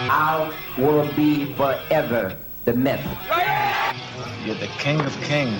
I will be forever the myth. You're the king of kings,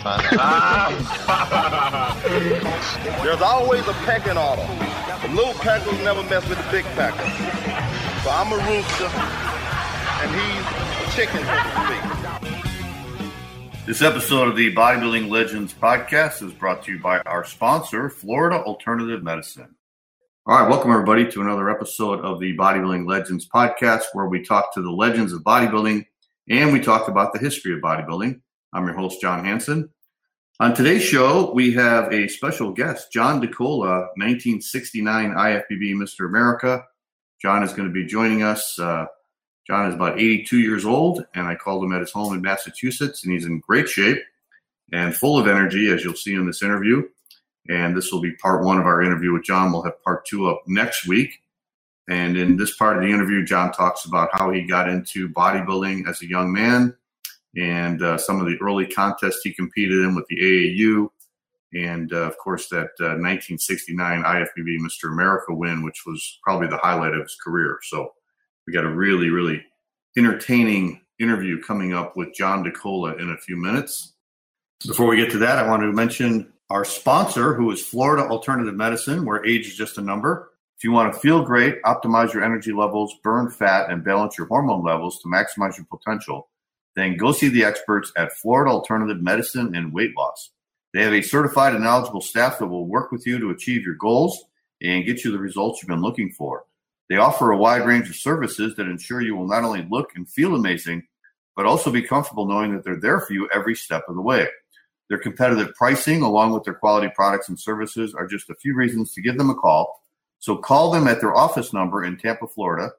There's always a pecking order. The little packers never mess with the big packers. So I'm a rooster, and he's a chicken, so to speak. This episode of the Bodybuilding Legends podcast is brought to you by our sponsor, Florida Alternative Medicine. All right, welcome everybody to another episode of the Bodybuilding Legends podcast, where we talk to the legends of bodybuilding and we talk about the history of bodybuilding. I'm your host, John Hansen. On today's show, we have a special guest, John DeCola, 1969 IFBB Mr. America. John is going to be joining us. John is about 82 years old, and I called him at his home in Massachusetts, and he's in great shape and full of energy, as you'll see in this interview. And this will be part one of our interview with John. We'll have part two up next week. And in this part of the interview, John talks about how he got into bodybuilding as a young man and some of the early contests he competed in with the AAU. And, of course, that 1969 IFBB Mr. America win, which was probably the highlight of his career. So we got a really, really entertaining interview coming up with John DeCola in a few minutes. Before we get to that, I want to mention our sponsor, who is Florida Alternative Medicine, where age is just a number. If you want to feel great, optimize your energy levels, burn fat, and balance your hormone levels to maximize your potential, then go see the experts at Florida Alternative Medicine and Weight Loss. They have a certified and knowledgeable staff that will work with you to achieve your goals and get you the results you've been looking for. They offer a wide range of services that ensure you will not only look and feel amazing, but also be comfortable knowing that they're there for you every step of the way. Their competitive pricing, along with their quality products and services, are just a few reasons to give them a call. So call them at their office number in Tampa, Florida,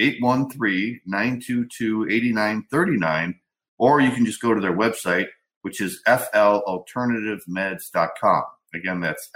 813-922-8939, or you can just go to their website, which is flalternativemeds.com. Again, that's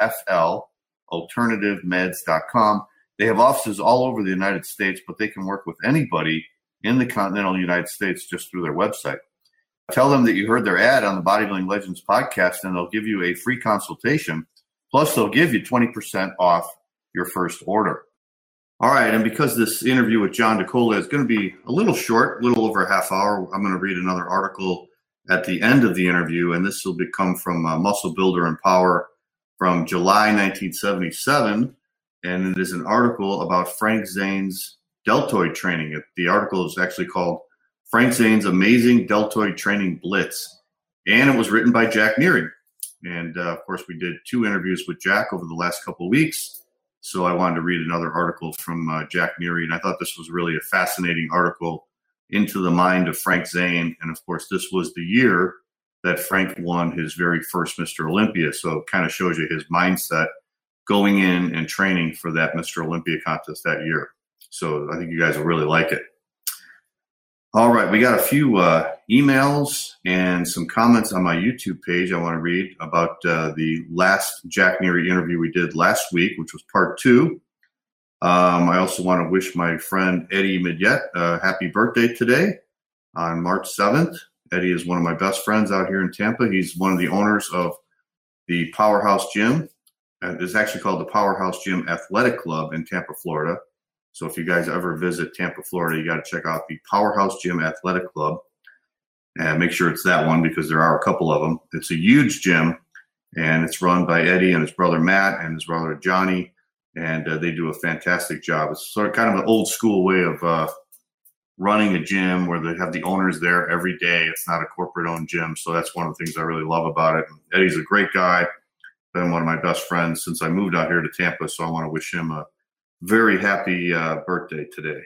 flalternativemeds.com. They have offices all over the United States, but they can work with anybody in the continental United States just through their website. Tell them that you heard their ad on the Bodybuilding Legends podcast, and they'll give you a free consultation. Plus, they'll give you 20% off your first order. All right, and because this interview with John DeCola is going to be a little short, a little over a half hour, I'm going to read another article at the end of the interview, and this will come from Muscle Builder and Power from July 1977, and it is an article about Frank Zane's deltoid training. The article is actually called Frank Zane's Amazing Deltoid Training Blitz, and it was written by Jack Neary. And, of course, we did two interviews with Jack over the last couple of weeks, so I wanted to read another article from Jack Neary, and I thought this was really a fascinating article into the mind of Frank Zane. And, of course, this was the year that Frank won his very first Mr. Olympia, so it kind of shows you his mindset going in and training for that Mr. Olympia contest that year. So I think you guys will really like it. All right, we got a few emails and some comments on my YouTube page I want to read about the last Jack Neary interview we did last week, which was part two. I also want to wish my friend Eddie Midyet a happy birthday today on March 7th. Eddie is one of my best friends out here in Tampa. He's one of the owners of the Powerhouse Gym. It's actually called the Powerhouse Gym Athletic Club in Tampa, Florida. So if you guys ever visit Tampa, Florida, you got to check out the Powerhouse Gym Athletic Club and make sure it's that one because there are a couple of them. It's a huge gym, and it's run by Eddie and his brother Matt and his brother Johnny, and they do a fantastic job. It's sort of kind of an old school way of running a gym where they have the owners there every day. It's not a corporate-owned gym, so that's one of the things I really love about it. And Eddie's a great guy, been one of my best friends since I moved out here to Tampa, so I want to wish him a very happy birthday today.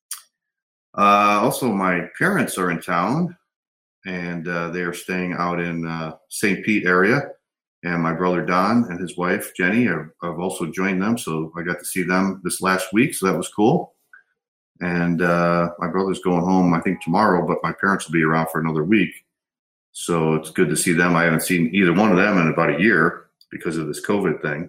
Also, my parents are in town, and they are staying out in St. Pete area. And my brother Don and his wife Jenny have also joined them, so I got to see them this last week, so that was cool. And my brother's going home, I think, tomorrow, but my parents will be around for another week. So it's good to see them. I haven't seen either one of them in about a year because of this COVID thing.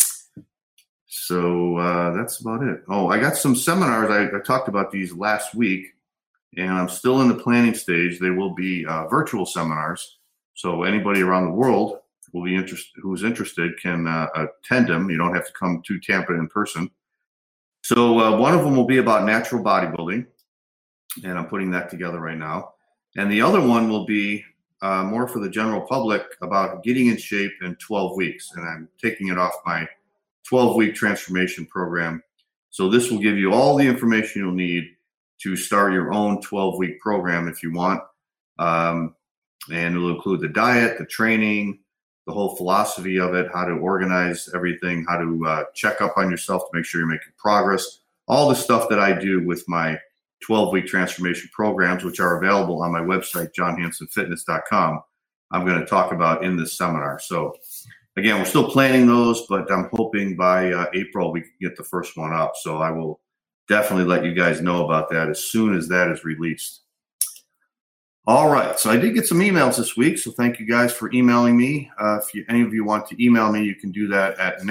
So that's about it. Oh, I got some seminars. I talked about these last week, and I'm still in the planning stage. They will be virtual seminars. So anybody around the world who's interested can attend them. You don't have to come to Tampa in person. So one of them will be about natural bodybuilding. and I'm putting that together right now. And the other one will be more for the general public about getting in shape in 12 weeks. And I'm taking it off my 12-week transformation program. So this will give you all the information you'll need to start your own 12-week program if you want. And it'll include the diet, the training, the whole philosophy of it, how to organize everything, how to check up on yourself to make sure you're making progress, all the stuff that I do with my 12-week transformation programs, which are available on my website, johnhansonfitness.com. I'm going to talk about in this seminar. So again, we're still planning those, but I'm hoping by April we can get the first one up. So I will definitely let you guys know about that as soon as that is released. All right. So I did get some emails this week. So thank you guys for emailing me. If any of you want to email me, you can do that at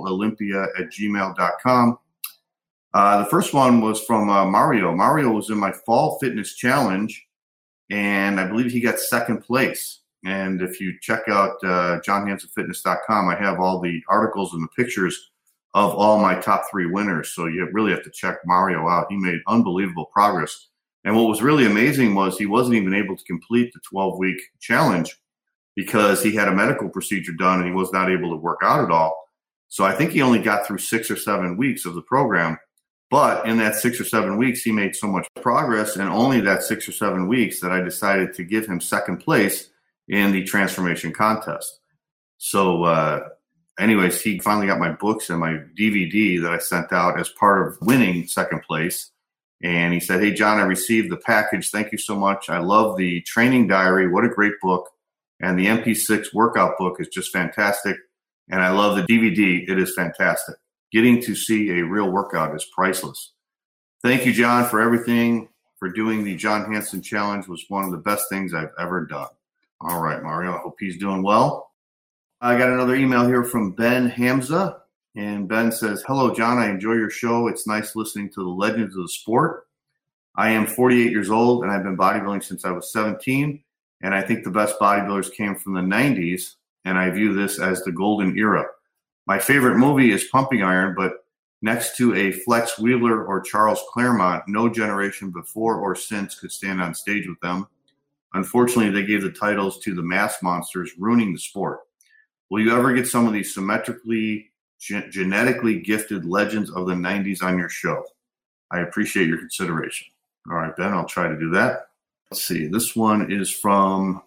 naturalolympia@gmail.com. The first one was from Mario. Mario was in my fall fitness challenge, and I believe he got second place. And if you check out johnhansonfitness.com, I have all the articles and the pictures of all my top 3 winners. So you really have to check Mario out. He made unbelievable progress. And what was really amazing was he wasn't even able to complete the 12-week challenge because he had a medical procedure done and he was not able to work out at all. So I think he only got through 6 or 7 weeks of the program. But in that 6 or 7 weeks, he made so much progress, and only that 6 or 7 weeks that I decided to give him second place in the transformation contest. So anyways, he finally got my books and my DVD that I sent out as part of winning second place. And he said, "Hey, John, I received the package. Thank you so much. I love the training diary. What a great book. And the MP6 workout book is just fantastic. And I love the DVD. It is fantastic. Getting to see a real workout is priceless. Thank you, John, for everything. For doing the John Hanson Challenge was one of the best things I've ever done." All right, Mario, I hope he's doing well. I got another email here from Ben Hamza. And Ben says, "Hello, John. I enjoy your show. It's nice listening to the legends of the sport. I am 48 years old, and I've been bodybuilding since I was 17. And I think the best bodybuilders came from the 90s, and I view this as the golden era. My favorite movie is Pumping Iron, but next to a Flex Wheeler or Charles Claremont, no generation before or since could stand on stage with them. Unfortunately, they gave the titles to the mass monsters, ruining the sport. Will you ever get some of these genetically gifted legends of the 90s on your show? I appreciate your consideration." All right, Ben, I'll try to do that. Let's see. This one is from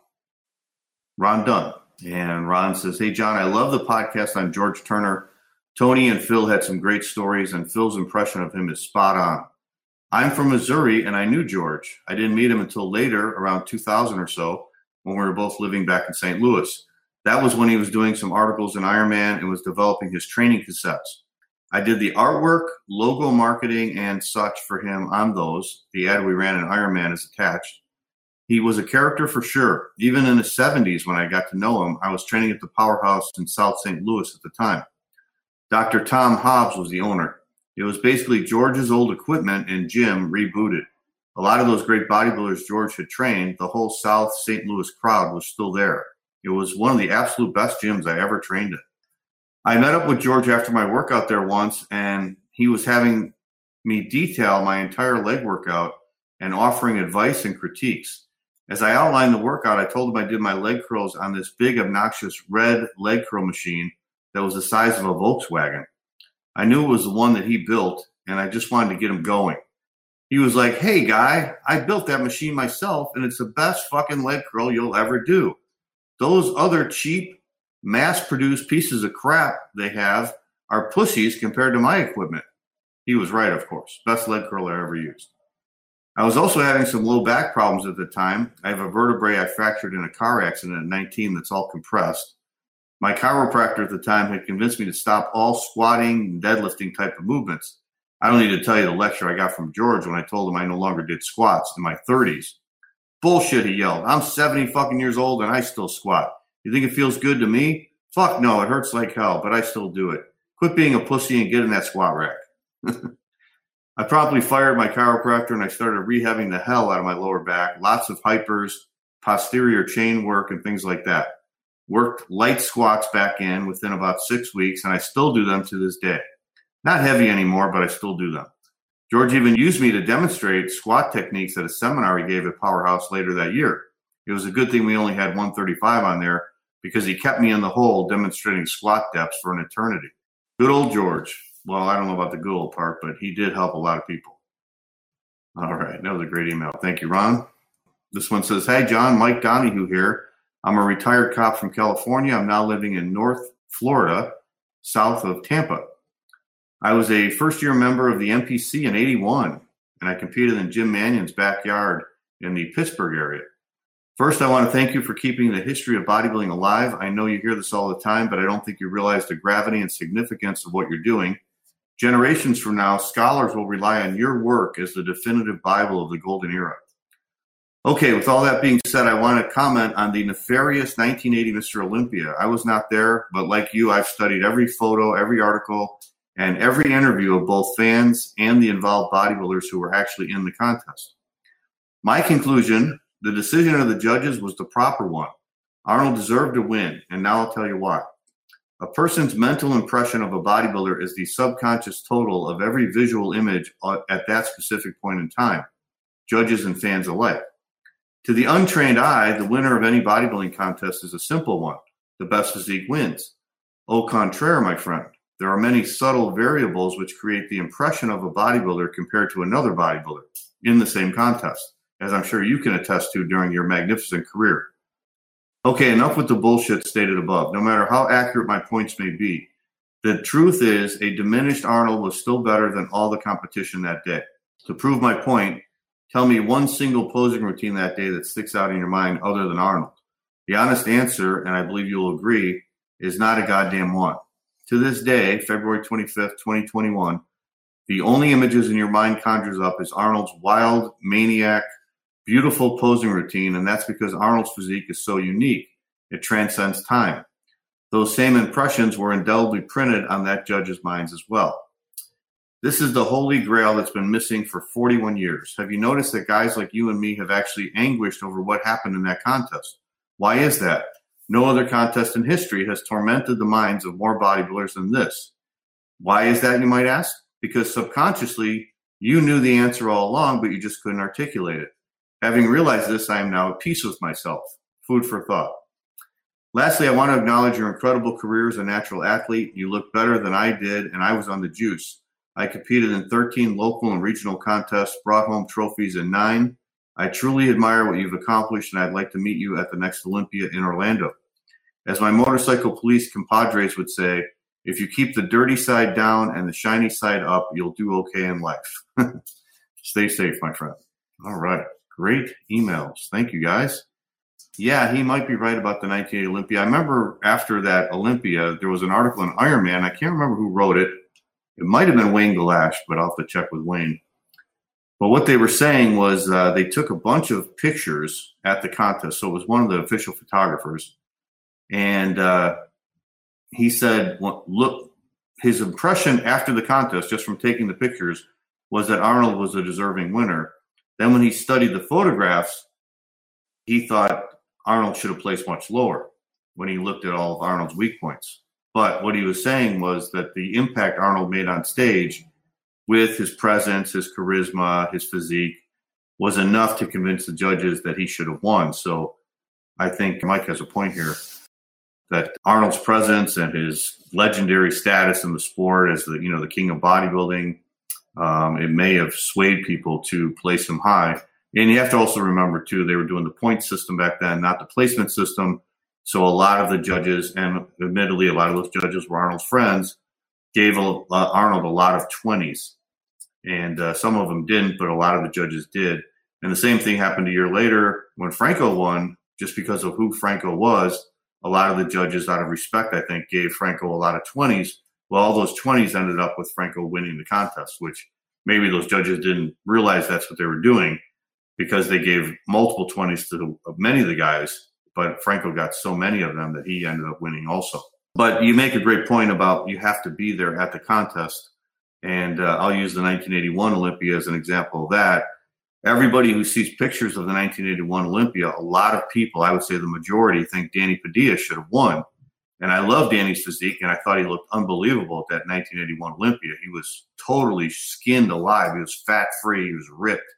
Ron Dunn. And Ron says, "Hey, John, I love the podcast on George Turner. Tony and Phil had some great stories, and Phil's impression of him is spot on. I'm from Missouri, and I knew George. I didn't meet him until later, around 2000 or so, when we were both living back in St. Louis. That was when he was doing some articles in Ironman and was developing his training cassettes. I did the artwork, logo marketing, and such for him on those. The ad we ran in Ironman is attached. He was a character for sure. Even in the 70s, when I got to know him, I was training at the Powerhouse in South St. Louis at the time. Dr. Tom Hobbs was the owner. It was basically George's old equipment and gym rebooted. A lot of those great bodybuilders George had trained, the whole South St. Louis crowd was still there. It was one of the absolute best gyms I ever trained in. I met up with George after my workout there once, and he was having me detail my entire leg workout and offering advice and critiques. As I outlined the workout, I told him I did my leg curls on this big, obnoxious red leg curl machine that was the size of a Volkswagen. I knew it was the one that he built, and I just wanted to get him going. He was like, "Hey, guy, I built that machine myself, and it's the best fucking leg curl you'll ever do. Those other cheap, mass-produced pieces of crap they have are pussies compared to my equipment." He was right, of course. Best leg curl I ever used. I was also having some low back problems at the time. I have a vertebrae I fractured in a car accident at 19 that's all compressed. My chiropractor at the time had convinced me to stop all squatting and deadlifting type of movements. I don't need to tell you the lecture I got from George when I told him I no longer did squats in my 30s. "Bullshit," he yelled. "I'm 70 fucking years old and I still squat. You think it feels good to me? Fuck no, it hurts like hell, but I still do it. Quit being a pussy and get in that squat rack." I promptly fired my chiropractor and I started rehabbing the hell out of my lower back. Lots of hypers, posterior chain work, and things like that. Worked light squats back in within about 6 weeks, and I still do them to this day. Not heavy anymore, but I still do them. George even used me to demonstrate squat techniques at a seminar he gave at Powerhouse later that year. It was a good thing we only had 135 on there because he kept me in the hole demonstrating squat depths for an eternity. Good old George. Well, I don't know about the good old part, but he did help a lot of people. All right. That was a great email. Thank you, Ron. This one says, hey, John, Mike Donahue here. I'm a retired cop from California. I'm now living in North Florida, south of Tampa. I was a first-year member of the NPC in 81, and I competed in Jim Mannion's backyard in the Pittsburgh area. First, I want to thank you for keeping the history of bodybuilding alive. I know you hear this all the time, but I don't think you realize the gravity and significance of what you're doing. Generations from now, scholars will rely on your work as the definitive Bible of the golden era. Okay, with all that being said, I want to comment on the nefarious 1980 Mr. Olympia. I was not there, but like you, I've studied every photo, every article, and every interview of both fans and the involved bodybuilders who were actually in the contest. My conclusion, the decision of the judges was the proper one. Arnold deserved to win, and now I'll tell you why. A person's mental impression of a bodybuilder is the subconscious total of every visual image at that specific point in time, judges and fans alike. To the untrained eye, the winner of any bodybuilding contest is a simple one. The best physique wins. Au contraire, my friend. There are many subtle variables which create the impression of a bodybuilder compared to another bodybuilder in the same contest, as I'm sure you can attest to during your magnificent career. Okay, enough with the bullshit stated above. No matter how accurate my points may be, the truth is a diminished Arnold was still better than all the competition that day. To prove my point, tell me one single posing routine that day that sticks out in your mind other than Arnold. The honest answer, and I believe you'll agree, is not a goddamn one. To this day, February 25th, 2021, the only images in your mind conjures up is Arnold's wild, maniac, beautiful posing routine, and that's because Arnold's physique is so unique. It transcends time. Those same impressions were indelibly printed on that judge's minds as well. This is the holy grail that's been missing for 41 years. Have you noticed that guys like you and me have actually anguished over what happened in that contest? Why is that? No other contest in history has tormented the minds of more bodybuilders than this. Why is that, you might ask? Because subconsciously, you knew the answer all along, but you just couldn't articulate it. Having realized this, I am now at peace with myself. Food for thought. Lastly, I want to acknowledge your incredible career as a natural athlete. You look better than I did, and I was on the juice. I competed in 13 local and regional contests, brought home trophies in 9. I truly admire what you've accomplished, and I'd like to meet you at the next Olympia in Orlando. As my motorcycle police compadres would say, if you keep the dirty side down and the shiny side up, you'll do okay in life. Stay safe, my friend. All right. Great emails. Thank you, guys. Yeah, he might be right about the 1980 Olympia. I remember after that Olympia, there was an article in Iron Man. I can't remember who wrote it. It might have been Wayne Galash, but I'll have to check with Wayne. But what they were saying was they took a bunch of pictures at the contest. So it was one of the official photographers. And he said, well, look, his impression after the contest, just from taking the pictures, was that Arnold was a deserving winner. Then when he studied the photographs, he thought Arnold should have placed much lower when he looked at all of Arnold's weak points. But what he was saying was that the impact Arnold made on stage with his presence, his charisma, his physique was enough to convince the judges that he should have won. So I think Mike has a point here that Arnold's presence and his legendary status in the sport as the king of bodybuilding, it may have swayed people to place him high. And you have to also remember, too, they were doing the point system back then, not the placement system. So a lot of the judges, and admittedly a lot of those judges were Arnold's friends, gave Arnold a lot of 20s. And some of them didn't, but a lot of the judges did. And the same thing happened a year later when Franco won, just because of who Franco was. A lot of the judges, out of respect, I think, gave Franco a lot of 20s. Well, all those 20s ended up with Franco winning the contest, which maybe those judges didn't realize that's what they were doing because they gave multiple 20s to many of the guys. But Franco got so many of them that he ended up winning also. But you make a great point about you have to be there at the contest. And I'll use the 1981 Olympia as an example of that. Everybody who sees pictures of the 1981 Olympia, a lot of people, I would say the majority, think Danny Padilla should have won. And I love Danny's physique, and I thought he looked unbelievable at that 1981 Olympia. He was totally skinned alive. He was fat-free. He was ripped.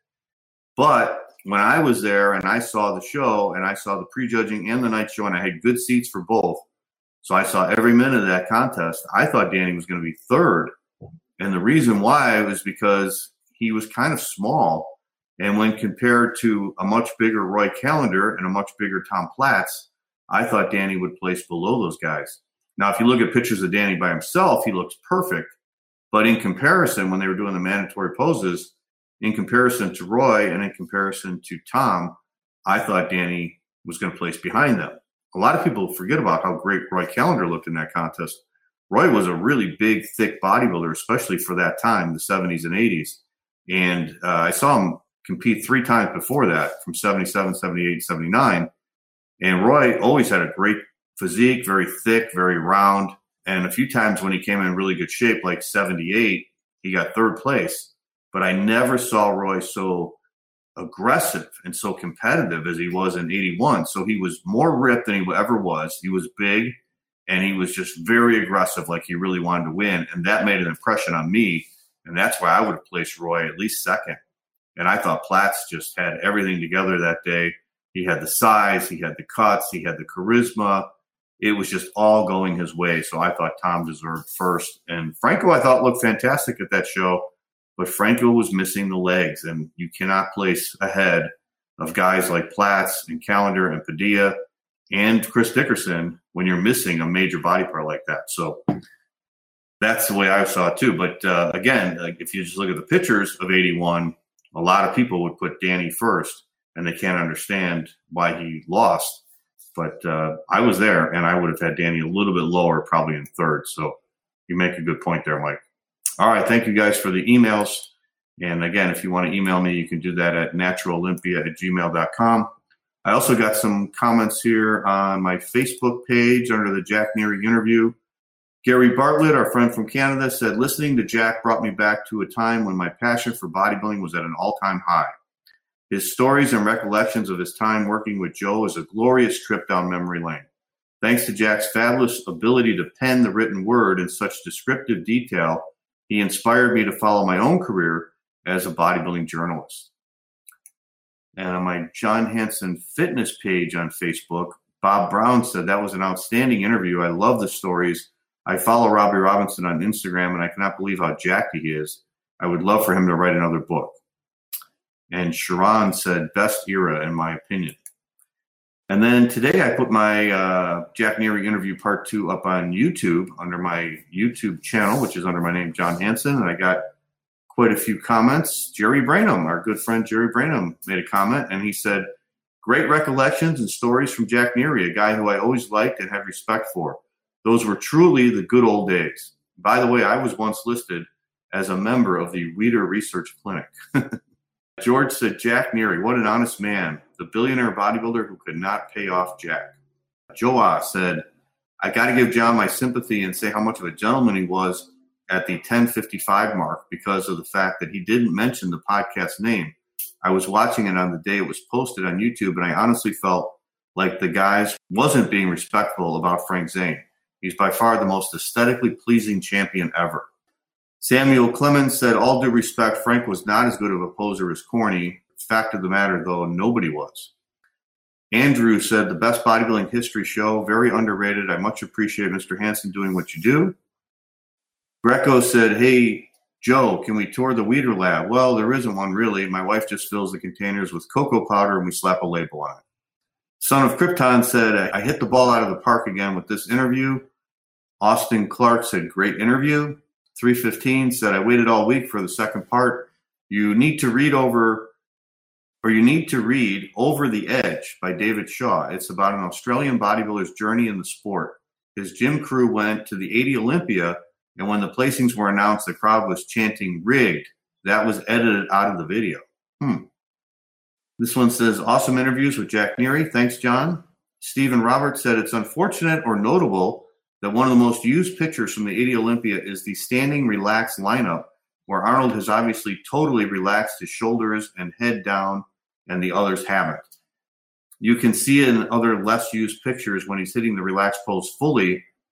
But when I was there and I saw the show and I saw the prejudging and the night show, and I had good seats for both, so I saw every minute of that contest, I thought Danny was going to be third. And the reason why was because he was kind of small. And when compared to a much bigger Roy Callender and a much bigger Tom Platz, I thought Danny would place below those guys. Now, if you look at pictures of Danny by himself, he looks perfect. But in comparison, when they were doing the mandatory poses, in comparison to Roy and in comparison to Tom, I thought Danny was going to place behind them. A lot of people forget about how great Roy Callender looked in that contest. Roy was a really big, thick bodybuilder, especially for that time, the 70s and 80s. And I saw him compete 3 times before that, from 77, 78, 79. And Roy always had a great physique, very thick, very round. And a few times when he came in really good shape, like 78, he got 3rd place. But I never saw Roy so aggressive and so competitive as he was in 81. So he was more ripped than he ever was. He was big, and he was just very aggressive, like he really wanted to win. And that made an impression on me. And that's why I would have placed Roy at least second. And I thought Platz just had everything together that day. He had the size, he had the cuts, he had the charisma. It was just all going his way. So I thought Tom deserved first. And Franco, I thought, looked fantastic at that show. But Franco was missing the legs. And you cannot place ahead of guys like Platz and Callender and Padilla and Chris Dickerson when you're missing a major body part like that. So that's the way I saw it too. But again, if you just look at the pictures of 81, a lot of people would put Danny first, and they can't understand why he lost. But I was there, and I would have had Danny a little bit lower, probably in 3rd. So you make a good point there, Mike. All right, thank you guys for the emails. And again, if you want to email me, you can do that at naturalolympia@gmail.com. I also got some comments here on my Facebook page under the Jack Neary interview. Gary Bartlett, our friend from Canada, said, listening to Jack brought me back to a time when my passion for bodybuilding was at an all-time high. His stories and recollections of his time working with Joe is a glorious trip down memory lane. Thanks to Jack's fabulous ability to pen the written word in such descriptive detail, he inspired me to follow my own career as a bodybuilding journalist. And on my John Hansen fitness page on Facebook, Bob Brown said, that was an outstanding interview. I love the stories. I follow Robbie Robinson on Instagram, and I cannot believe how jacked he is. I would love for him to write another book. And Sharon said, best era, in my opinion. And then today I put my Jack Neary interview part 2 up on YouTube under my YouTube channel, which is under my name, John Hansen. And I got quite a few comments. Jerry Branham, our good friend Jerry Branham, made a comment, and he said, great recollections and stories from Jack Neary, a guy who I always liked and had respect for. Those were truly the good old days. By the way, I was once listed as a member of the Reader Research Clinic. George said, Jack Neary, what an honest man, the billionaire bodybuilder who could not pay off Jack. Joa said, I got to give John my sympathy and say how much of a gentleman he was at the 10:55 mark because of the fact that he didn't mention the podcast name. I was watching it on the day it was posted on YouTube, and I honestly felt like the guys wasn't being respectful about Frank Zane. He's by far the most aesthetically pleasing champion ever. Samuel Clemens said, all due respect, Frank was not as good of a poser as Corny. Fact of the matter, though, nobody was. Andrew said, the best bodybuilding history show, very underrated. I much appreciate Mr. Hansen doing what you do. Greco said, hey, Joe, can we tour the Weider Lab? Well, there isn't one really. My wife just fills the containers with cocoa powder and we slap a label on it. Son of Krypton said, I hit the ball out of the park again with this interview. Austin Clark said, great interview. 315 said, I waited all week for the second part. You need to read Over the Edge by David Shaw. It's about an Australian bodybuilder's journey in the sport. His gym crew went to the 80 Olympia, and when the placings were announced, the crowd was chanting rigged. That was edited out of the video. This one says, awesome interviews with Jack Neary. Thanks, John. Stephen Roberts said, it's unfortunate or notable that one of the most used pictures from the 80 Olympia is the standing relaxed lineup where Arnold has obviously totally relaxed his shoulders and head down and the others haven't. You can see it in other less used pictures when he's hitting the relaxed pose fully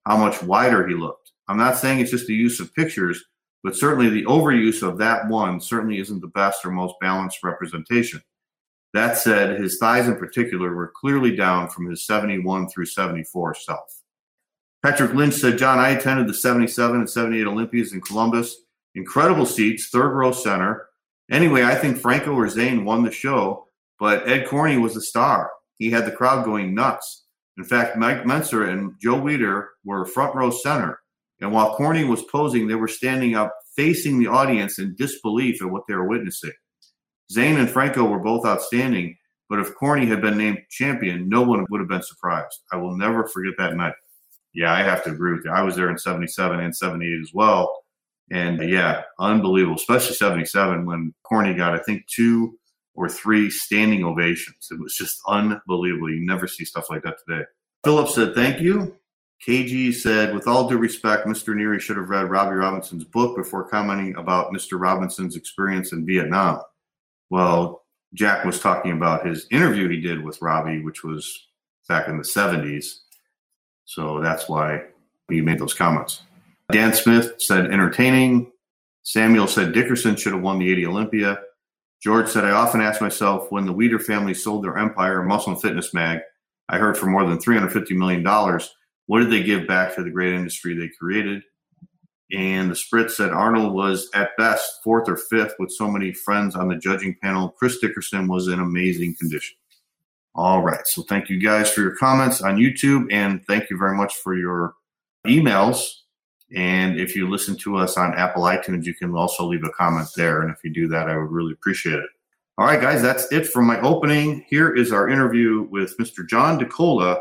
how much wider he looked. I'm not saying it's just the use of pictures, but certainly the overuse of that one certainly isn't the best or most balanced representation. That said, his thighs in particular were clearly down from his 71 through 74 self. Patrick Lynch said, John, I attended the 77 and 78 Olympias in Columbus. Incredible seats, third row center. Anyway, I think Franco or Zane won the show, but Ed Corney was the star. He had the crowd going nuts. In fact, Mike Mentzer and Joe Weider were front row center. And while Corney was posing, they were standing up facing the audience in disbelief at what they were witnessing. Zane and Franco were both outstanding, but if Corney had been named champion, no one would have been surprised. I will never forget that night. Yeah, I have to agree with you. I was there in 77 and 78 as well. And yeah, unbelievable, especially 77 when Corney got, I think, 2 or 3 standing ovations. It was just unbelievable. You never see stuff like that today. Philip said, thank you. KG said, with all due respect, Mr. Neary should have read Robbie Robinson's book before commenting about Mr. Robinson's experience in Vietnam. Well, Jack was talking about his interview he did with Robbie, which was back in the 70s. So that's why he made those comments. Dan Smith said, entertaining. Samuel said, Dickerson should have won the 80 Olympia. George said, I often ask myself, when the Weider family sold their empire, Muscle and Fitness Mag, I heard for more than $350 million. What did they give back to the great industry they created? And the Spritz said Arnold was at best 4th or 5th with so many friends on the judging panel. Chris Dickerson was in amazing condition. All right. So thank you guys for your comments on YouTube, and thank you very much for your emails. And if you listen to us on Apple iTunes, you can also leave a comment there. And if you do that, I would really appreciate it. All right, guys, that's it for my opening. Here is our interview with Mr. John DeCola,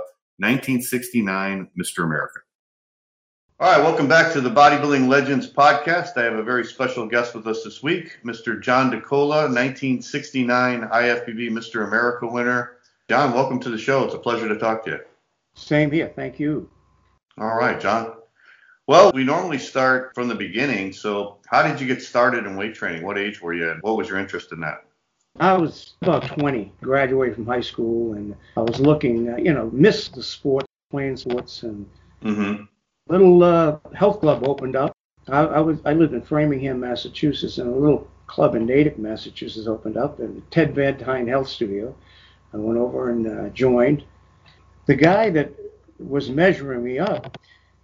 1969 Mr. America. All right, welcome back to the Bodybuilding Legends podcast. I have a very special guest with us this week, Mr. John DeCola, 1969 IFBB Mr. America winner. John, welcome to the show. It's a pleasure to talk to you. Same here. Thank you. All right, John. Well, we normally start from the beginning. So how did you get started in weight training? What age were you and what was your interest in that? I was about 20, graduated from high school, and I was looking, missed the sport, playing sports, and little health club opened up. I lived in Framingham, Massachusetts, and a little club in Natick, Massachusetts opened up, and Ted Van Dyne Health Studio. I went over and joined. The guy that was measuring me up,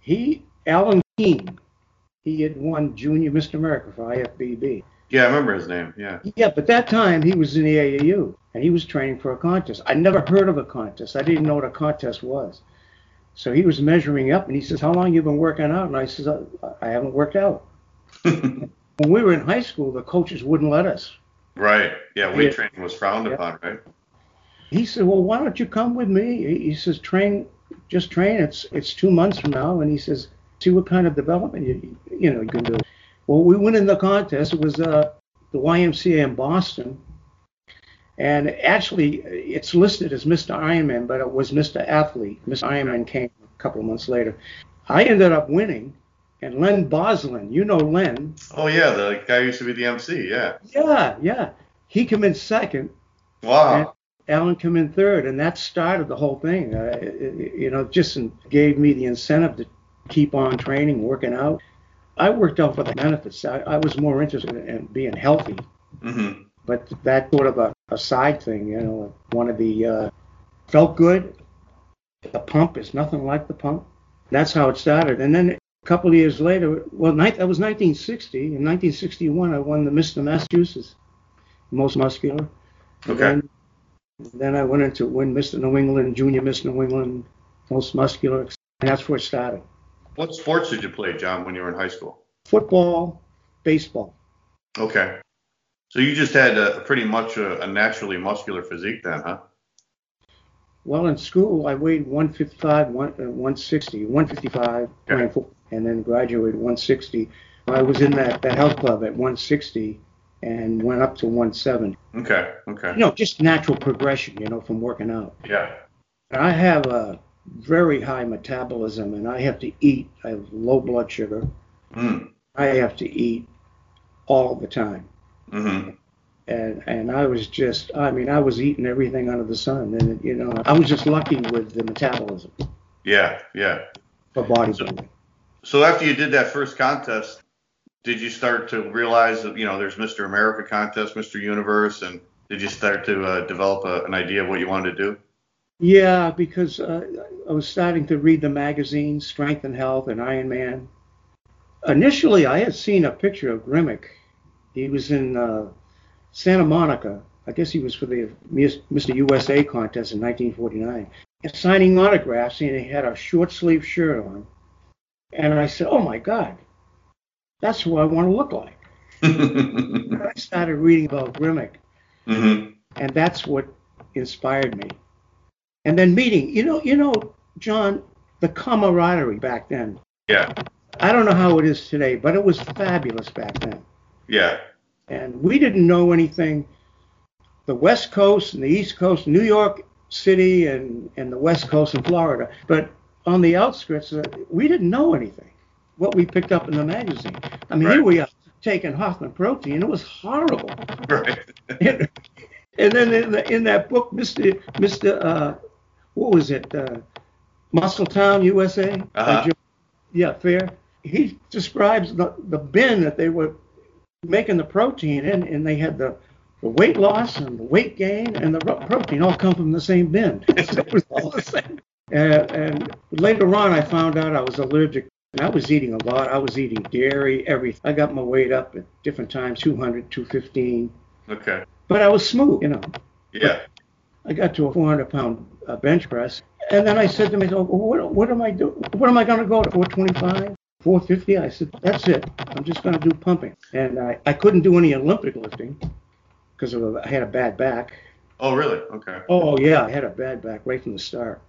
Alan Keene, he had won Junior Mr. America for IFBB. Yeah, I remember his name, yeah. Yeah, but that time he was in the AAU, and he was training for a contest. I never heard of a contest. I didn't know what a contest was. So he was measuring up, and he says, how long you been working out? And I says, I haven't worked out. When we were in high school, the coaches wouldn't let us. Right. Yeah, weight training was frowned upon, right? He said, well, why don't you come with me? He says, just train. It's 2 months from now. And he says, see what kind of development you can do. Well, we went in the contest. It was the YMCA in Boston. And actually, it's listed as Mr. Ironman, but it was Mr. Athlete. Mr. Ironman came a couple of months later. I ended up winning. And Len Boslin, you know Len. Oh, yeah, the guy who used to be the MC, yeah. Yeah. He came in second. Wow. And Alan came in third, and that started the whole thing. Just gave me the incentive to keep on training, working out. I worked out for the benefits. I was more interested in being healthy. Mm-hmm. But that sort of a side thing, one of the felt good. The pump is nothing like the pump. That's how it started. And then a couple of years later, that was 1960. In 1961, I won the Mr. Massachusetts, most muscular. Okay. And then I went into win Mr. New England, Junior Mr. New England, most muscular, and that's where it started. What sports did you play, John, when you were in high school? Football, baseball. Okay. So you just had pretty much a naturally muscular physique then, huh? Well, in school, I weighed 155, 160, 155, okay. And then graduated 160. I was in that health club at 160 and went up to 170. Okay. Just natural progression, from working out. Yeah. I have a very high metabolism, and I have to eat. I have low blood sugar. I have to eat all the time. Mm-hmm. And I was I was eating everything under the sun. And, I was just lucky with the metabolism. Yeah. for bodybuilding. So after you did that first contest, did you start to realize that, there's Mr. America contest, Mr. Universe, and did you start to develop an idea of what you wanted to do? Yeah, because I was starting to read the magazines, Strength and Health and Iron Man. Initially, I had seen a picture of Grimmick. He was in Santa Monica. I guess he was for the Mr. USA contest in 1949. Signing autographs, and he had a short sleeve shirt on. And I said, oh my God, that's who I want to look like. And I started reading about Grimmick. Mm-hmm. And that's what inspired me. And then meeting, John, the camaraderie back then. Yeah. I don't know how it is today, but it was fabulous back then. Yeah. And we didn't know anything. The West Coast and the East Coast, New York City and the West Coast and Florida. But on the outskirts, we didn't know anything, what we picked up in the magazine. I mean, Here we are taking Hoffman protein. It was horrible. Right. And then in that book, Mr. What was it? Muscletown, USA? Uh-huh. Fair. He describes the bin that they were making the protein in, and they had the weight loss and the weight gain and the protein all come from the same bin. So it was all the same. And later on, I found out I was allergic. And I was eating a lot. I was eating dairy, everything. I got my weight up at different times, 200, 215. Okay. But I was smooth, Yeah. I got to a 400-pound bench press. And then I said to myself, what am I doing? What am I going to go to, 425, 450? I said, that's it. I'm just going to do pumping. And I couldn't do any Olympic lifting because I had a bad back. Oh, really? Okay. Oh, yeah, I had a bad back right from the start.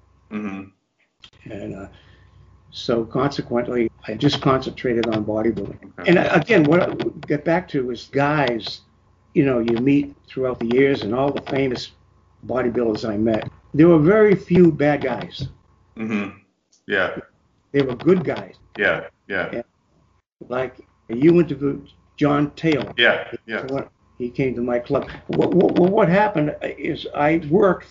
Mm-hmm. And so consequently, I just concentrated on bodybuilding. Okay. And again, what I get back to is guys, you meet throughout the years, and all the famous bodybuilders I met, there were very few bad guys. Mm-hmm. Yeah. They were good guys. Yeah. Yeah. And like you interviewed John Taylor. Yeah. He came to my club. What happened is I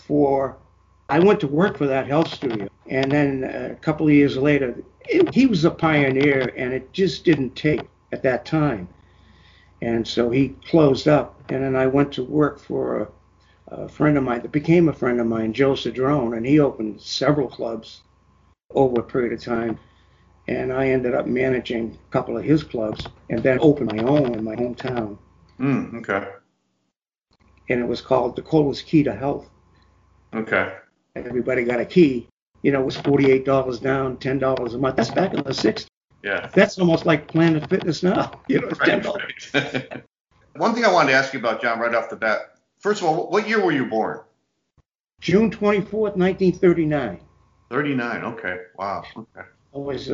went to work for that health studio, and then a couple of years later, he was a pioneer, and it just didn't take at that time. And so he closed up, and then I went to work for a friend of mine that became a friend of mine, Joe Cedrone, and he opened several clubs over a period of time. And I ended up managing a couple of his clubs, and then opened my own in my hometown. Okay. And it was called The Coldest Key to Health. Okay. Everybody got a key. It was $48 down, $10 a month. That's back in the 60s. Yeah. That's almost like Planet Fitness now. It's Right, $10. right. One thing I wanted to ask you about, John, right off the bat. First of all, what year were you born? June 24th, 1939. 39. Okay. Wow. Okay. I was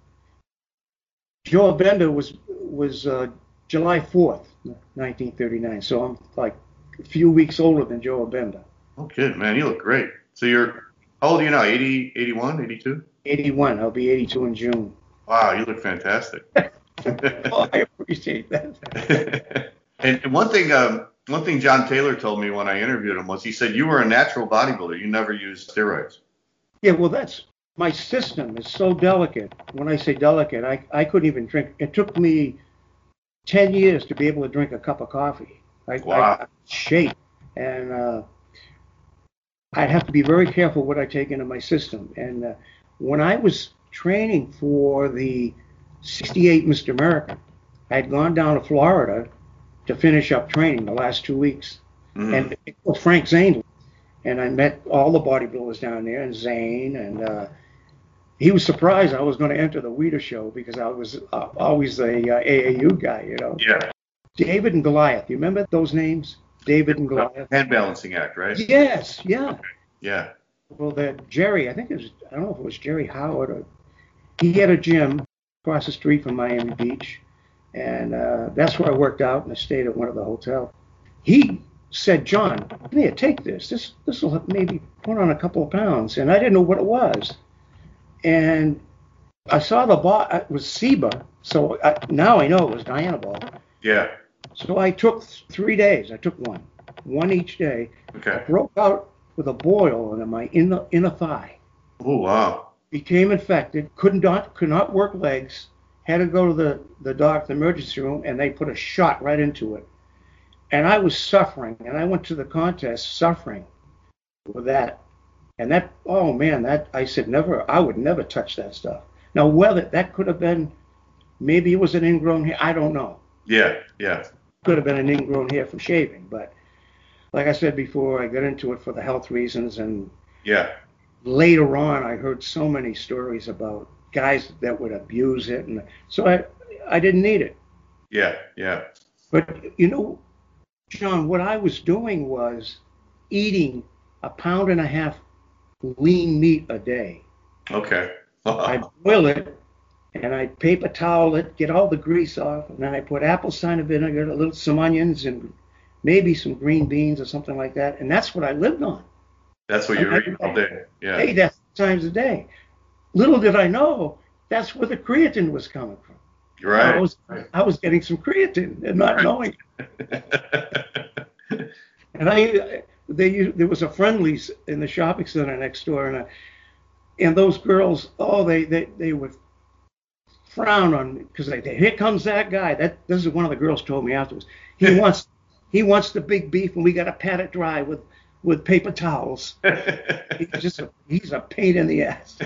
Joe Bender was July 4th, 1939. So I'm like a few weeks older than Joe Bender. Oh, kid, man, you look great. So how old are you now? 80, 81, 82? 81. I'll be 82 in June. Wow, you look fantastic. Oh, I appreciate that. And one thing John Taylor told me when I interviewed him was he said you were a natural bodybuilder. You never used steroids. Yeah, well, my system is so delicate. When I say delicate, I couldn't even drink. It took me 10 years to be able to drink a cup of coffee. Wow. I shake. And I'd have to be very careful what I take into my system. And when I was training for the 68 Mr. America, I had gone down to Florida to finish up training the last 2 weeks. Mm-hmm. And it was Frank Zane. And I met all the bodybuilders down there, and Zane, and he was surprised I was going to enter the Weider show because I was always the AAU guy, Yeah. David and Goliath. You remember those names? David and Goliath. Hand balancing act, right? Yes, yeah. Okay. Yeah. Well, that Jerry, I don't know if it was Jerry Howard, or he had a gym across the street from Miami Beach, and that's where I worked out, and I stayed at one of the hotels. He said, John, here, take this. This will maybe put on a couple of pounds. And I didn't know what it was. And I saw it was SEBA, so now I know it was Dianabol. Yeah. So I took 3 days. I took one each day. Okay. I broke out with a boil in my inner thigh. Oh, wow. became infected, could not work legs, had to go to the doctor, the emergency room, and they put a shot right into it. And I was suffering, and I went to the contest suffering with that. And that, oh man, that I said I would never touch that stuff. Now, whether that could have been, maybe it was an ingrown hair, I don't know. Yeah. Could have been an ingrown hair from shaving, but like I said before, I got into it for the health reasons, and later on, I heard so many stories about guys that would abuse it, and so I didn't need it. Yeah. But John, what I was doing was eating 1.5 pounds lean meat a day. Okay. I'd boil it, and I'd paper towel it, get all the grease off, and then I put apple cider vinegar, some onions, and maybe some green beans or something like that, and that's what I lived on. That's what you're eating all day. Yeah. 8 times a day. Little did I know that's where the creatine was coming from. Right. I was getting some creatine and not knowing it. And there was a Friendly's in the shopping center next door, and those girls, they would frown on me because here comes that guy. This is one of the girls told me afterwards. He wants the big beef, and we got to pat it dry with paper towels. He's a pain in the ass.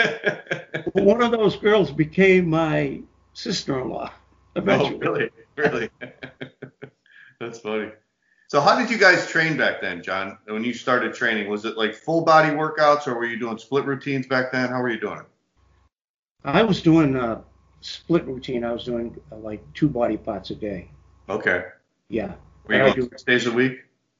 One of those girls became my sister-in-law eventually. Oh, really? That's funny. So how did you guys train back then, John? When you started training, was it like full body workouts, or were you doing split routines back then? How were you doing it? I was doing a split routine. I was doing like 2 body parts a day. Okay. Yeah. Were you going 6 days a week?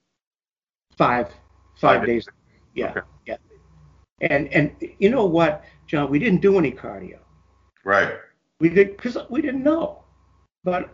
5 days. Yeah. Okay. Yeah. And you know what, John? We didn't do any cardio. Right. We did because we didn't know. But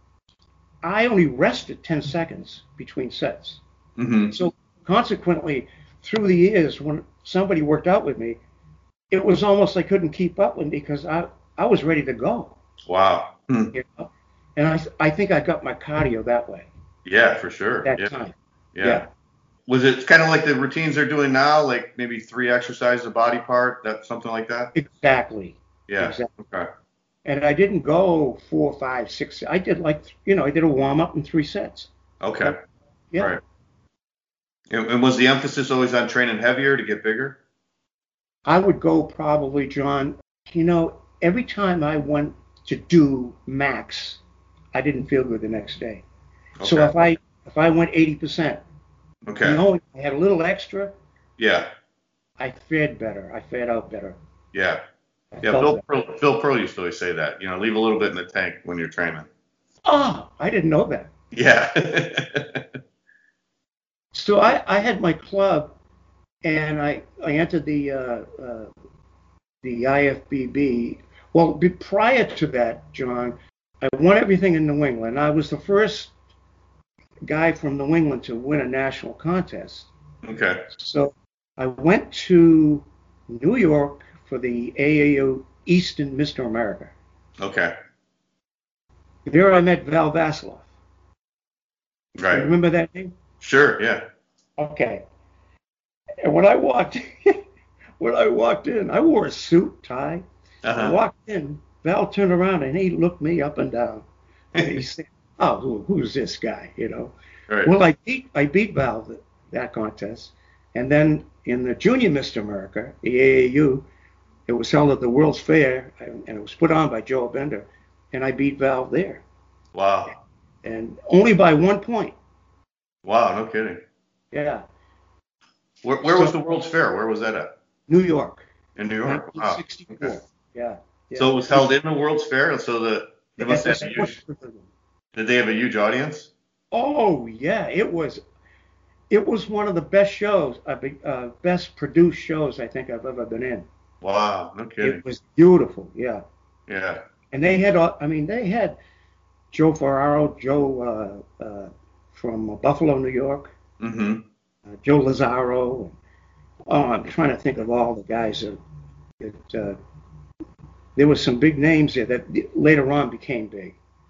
I only rested 10 seconds between sets. Mm-hmm. So consequently, through the years, when somebody worked out with me, it was almost I couldn't keep up with me because I was ready to go. Wow. You know? And I think I got my cardio that way. Yeah, for sure. That time. Yeah. Was it kind of like the routines they're doing now, like maybe 3 exercises a body part, something like that? Exactly. Yeah. Exactly. Okay. And I didn't go 4, 5, 6. I did I did a warm up in 3 sets. Okay. Yeah. Right. And was the emphasis always on training heavier to get bigger? I would go probably, John, every time I went to do max, I didn't feel good the next day. Okay. So if I went 80%, okay. I had a little extra. Yeah. I fared better. I fared out better. Yeah. Yeah, Phil Pearl used to always say that. Leave a little bit in the tank when you're training. Oh, I didn't know that. Yeah. So I had my club, and I entered the IFBB. Well, prior to that, John, I won everything in New England. I was the first guy from New England to win a national contest. Okay. So I went to New York for the AAU Eastern Mr. America. Okay. There I met Val Vasilov. Right. You remember that name? Sure, yeah. Okay. And when I walked in, I wore a suit, tie. Uh-huh. I walked in, Val turned around and he looked me up and down. And he said, "Oh, who's this guy?" Right. Well, I beat Val that contest, and then in the Junior Mr. America, the AAU, it was held at the World's Fair, and it was put on by Joe Bender, and I beat Val there. Wow. And only by 1 point. Wow, no kidding. Yeah. Where was the World's Fair? Where was that at? New York. In New York. 1964. Wow. Okay. Yeah. So it was held in the World's Fair, so they must have did they have a huge audience? Oh yeah, it was one of the best shows, best produced shows I think I've ever been in. Wow, no kidding. It was beautiful, yeah. Yeah. And they had Joe Ferraro, Joe from Buffalo, New York. Mm-hmm. Joe Lazaro. I'm trying to think of all the guys that there was some big names there that later on became big.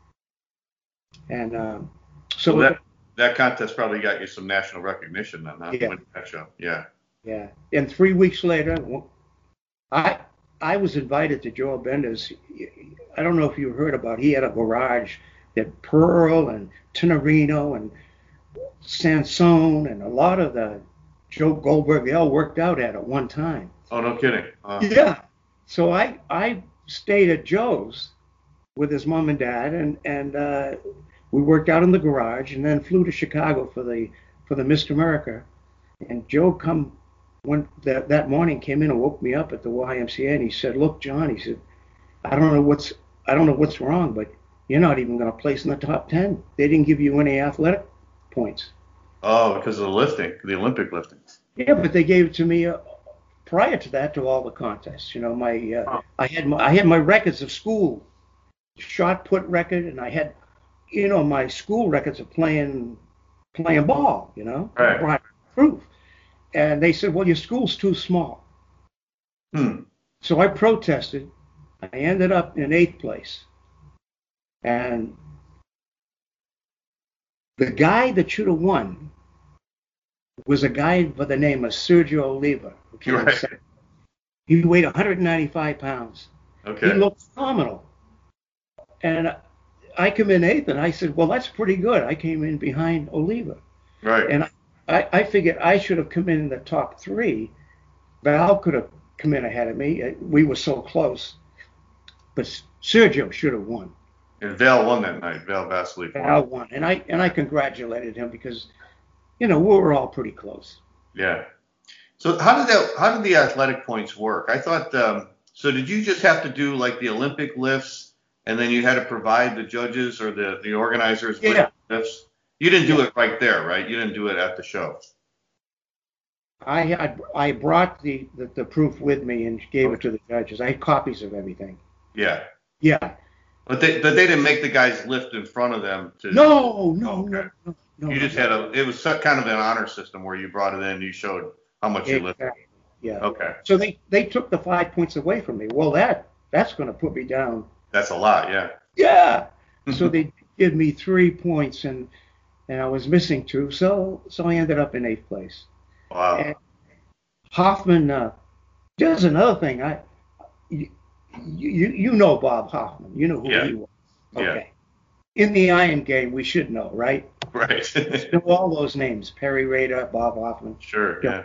And so that contest probably got you some national recognition then, huh? Yeah. Winning that show. Yeah. Yeah. And 3 weeks later, I was invited to Joe Bender's. I don't know if you heard about. He had a garage that Pearl and Tenorino and Sansone and a lot of the Joe Goldberg, they all worked out at one time. Oh, no kidding. Yeah. So I stayed at Joe's with his mom and dad, and we worked out in the garage, and then flew to Chicago for the Mr. America. And Joe that morning came in and woke me up at the YMCA, and he said, "Look, John," he said, I don't know what's wrong, but you're not even going to place in the top 10. They didn't give you any athletic points." Oh, because of the lifting, the Olympic lifting. Yeah, but they gave it to me prior to that, to all the contests. You know, I had my records of school, shot put record, and I had, you know, my school records of playing ball. You know, right. Proof. And they said, "Well, your school's too small." So I protested. I ended up in 8th place. And the guy that should have won was a guy by the name of Sergio Oliva. Right. He weighed 195 pounds. Okay. He looked phenomenal. And I come in 8th, and I said, "Well, that's pretty good." I came in behind Oliva. Right. And I figured I should have come in the top 3. Val could have come in ahead of me. We were so close. But Sergio should have won. And Val won that night. Val Vasily won. Val won. And I congratulated him because, you know, we were all pretty close. Yeah. So how did the athletic points work? I thought, so did you just have to do like the Olympic lifts, and then you had to provide the judges or the organizers with lifts? You didn't do it right there, right? You didn't do it at the show. I brought the proof with me and gave it to the judges. I had copies of everything. Yeah. Yeah. But they didn't make the guys lift in front of them to. No. You just had it was kind of an honor system where you brought it in and you showed how much you lifted. Yeah. Okay. So they took the 5 points away from me. Well, that's going to put me down. That's a lot, yeah. Yeah. So they give me 3 points, and I was missing 2, so I ended up in 8th place. Wow. And Hoffman, there's another thing. You know Bob Hoffman. You know who he was. Okay. Yeah. In the Iron Game, we should know, right? Right. Know all those names: Perry Rader, Bob Hoffman. Sure. Yeah.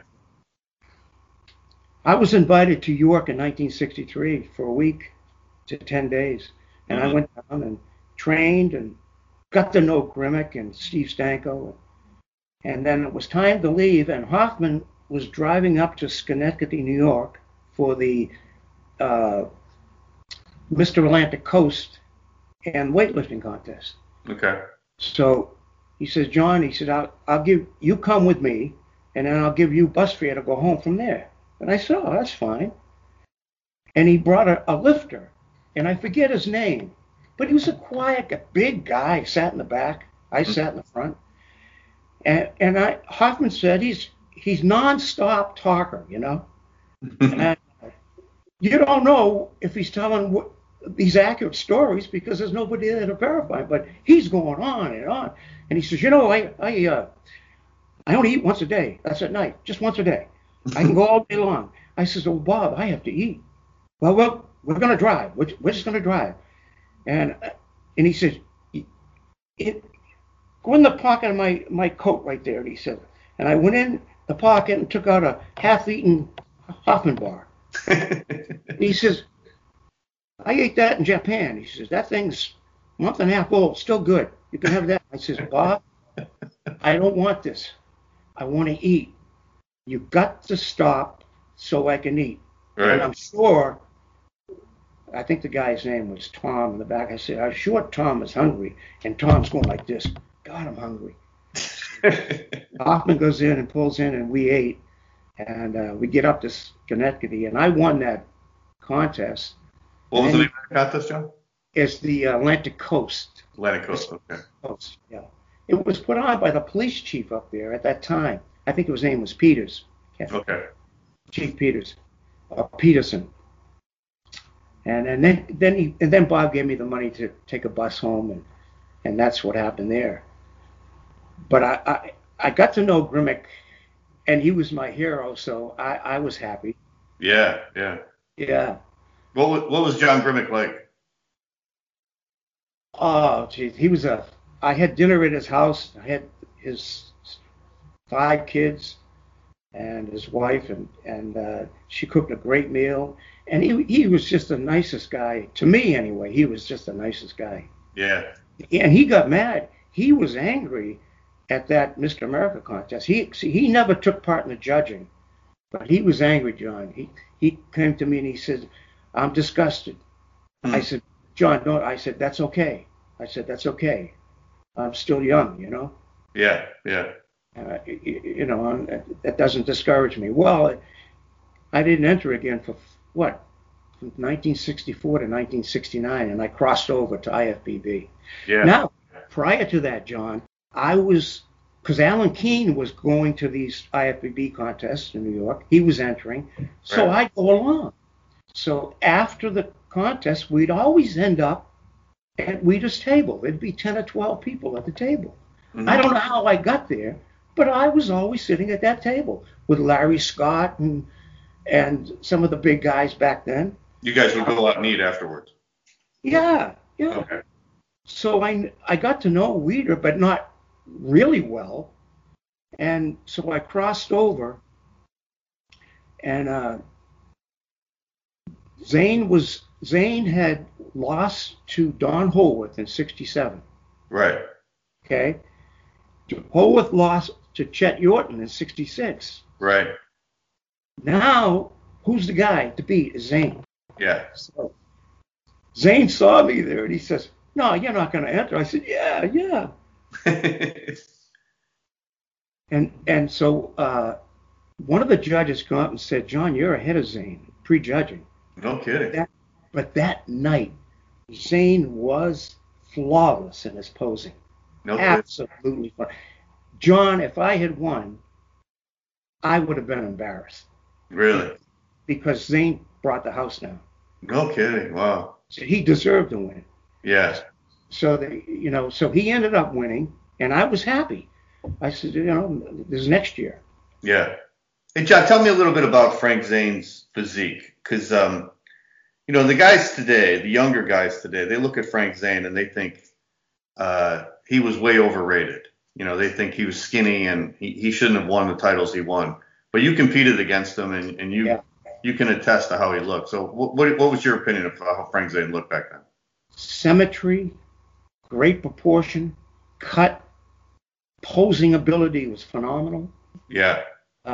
I was invited to York in 1963 for a week to 10 days, and I went down and trained and got to know Grimmick and Steve Stanko, and then it was time to leave, and Hoffman was driving up to Schenectady, New York for the Mr. Atlantic Coast and weightlifting contest. Okay. So he says, "John," he said, I'll give you, come with me, and then I'll give you bus fare to go home from there. And I said, "Oh, that's fine." And he brought a lifter, and I forget his name, but he was a big guy, sat in the back. I sat in the front. And Hoffman said he's nonstop talker, you know. And you don't know if he's telling these accurate stories because there's nobody there to verify. But he's going on and on. And he says, "You know, I only eat once a day. That's at night, just once a day. I can go all day long." I says, "Oh, Bob, I have to eat." Well, we're going to drive. We're just going to drive. And he said, "Go in the pocket of my coat right there," he said. And I went in the pocket and took out a half-eaten Hoffman bar. He says, "I ate that in Japan." He says, "That thing's a month and a half old, still good. You can have that." I says, "Bob, I don't want this. I want to eat. You got to stop so I can eat." Right. And I'm sure, I think the guy's name was Tom in the back. I said, "I'm sure Tom is hungry." And Tom's going like this, "God, I'm hungry." Hoffman goes in and pulls in, and we ate. And we get up to Schenectady, and I won that contest. What was the name of the contest, John? It's the Atlantic Coast. Atlantic Coast, okay. Coast, yeah. It was put on by the police chief up there at that time. I think his name was Peters. Okay. Chief Peters, Peterson. And then Bob gave me the money to take a bus home, and that's what happened there. But I got to know Grimmick, and he was my hero, so I was happy. Yeah. Yeah. What was John Grimmick like? Oh, geez, I had dinner at his house. I had his 5 kids and his wife, and she cooked a great meal. And he was just the nicest guy to me, anyway. He was just the nicest guy. Yeah. And he got mad. He was angry at that Mr. America contest. He never took part in the judging, but he was angry, John. He came to me and he said, "I'm disgusted." I said, "John, no." I said, "That's okay." I said, "That's okay. I'm still young, you know." Yeah, yeah. You know, that doesn't discourage me. Well, I didn't enter again for what? From 1964 to 1969, and I crossed over to IFBB. Yeah. Now, prior to that, John, because Alan Keene was going to these IFBB contests in New York. He was entering, so Right. I'd go along. So after the contest, we'd always end up at Weeder's table. There'd be 10 or 12 people at the table. Mm-hmm. I don't know how I got there, but I was always sitting at that table with Larry Scott and some of the big guys back then. You guys would go out and eat afterwards. Yeah. Okay. So I got to know Weeder, but not really well. And so I crossed over, and Zane had lost to Don Holworth in '67. Right. Okay. Holworth lost to Chet Yorton in '66. Right. Now, who's the guy to beat? Is Zane. Yeah. So Zane saw me there and he says, "No, you're not going to enter." I said, "Yeah." And so one of the judges came up and said, "John, you're ahead of Zane, prejudging." No kidding. But that night, Zane was flawless in his posing. No kidding. Absolutely fun. John, if I had won, I would have been embarrassed. Really? Because Zane brought the house down. No kidding. Wow. So he deserved to win. Yeah. So so he ended up winning, and I was happy. I said, this is next year. Yeah. Hey, John, tell me a little bit about Frank Zane's physique. Because, the guys today, the younger guys today, they look at Frank Zane and they think he was way overrated. They think he was skinny and he shouldn't have won the titles he won. But you competed against him, and you can attest to how he looked. So what was your opinion of how Frank Zane looked back then? Symmetry, great proportion, cut, posing ability was phenomenal. Yeah.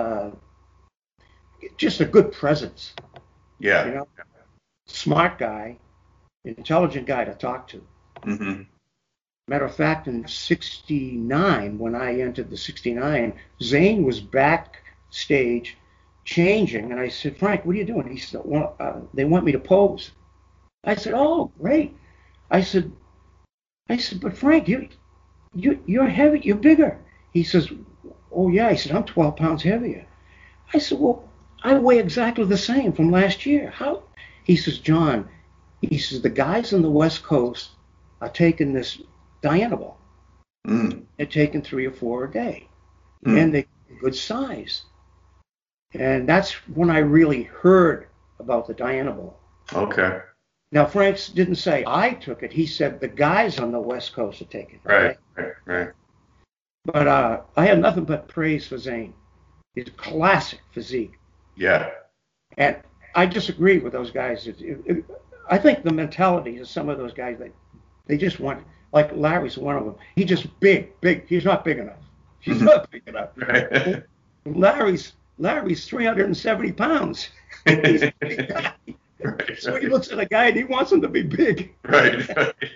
Just a good presence. Yeah. Smart guy, intelligent guy to talk to. Mm-hmm. Matter of fact, in '69, when I entered the '69, Zane was backstage changing, and I said, "Frank, what are you doing?" He said, "Well, they want me to pose." I said, "Oh, great." I said, "But Frank, you're heavy, you're bigger." He says, "Oh yeah." He said, "I'm 12 pounds heavier." I said, "Well, I weigh exactly the same from last year. How?" He says, "John," he says, "the guys on the West Coast are taking this Dianabol. They're taking 3 or 4 a day, and they're good size." And that's when I really heard about the Dianabol. Okay. Now, Frank didn't say I took it. He said the guys on the West Coast are taking it. Right. But I have nothing but praise for Zane. He's a classic physique. Yeah. And I disagree with those guys. I think the mentality of some of those guys, they just want, like Larry's one of them. He's just big. He's not big enough. He's not big enough. Right. Larry's 370 pounds. He's a big guy. Right. So he looks at a guy and he wants him to be big. Right.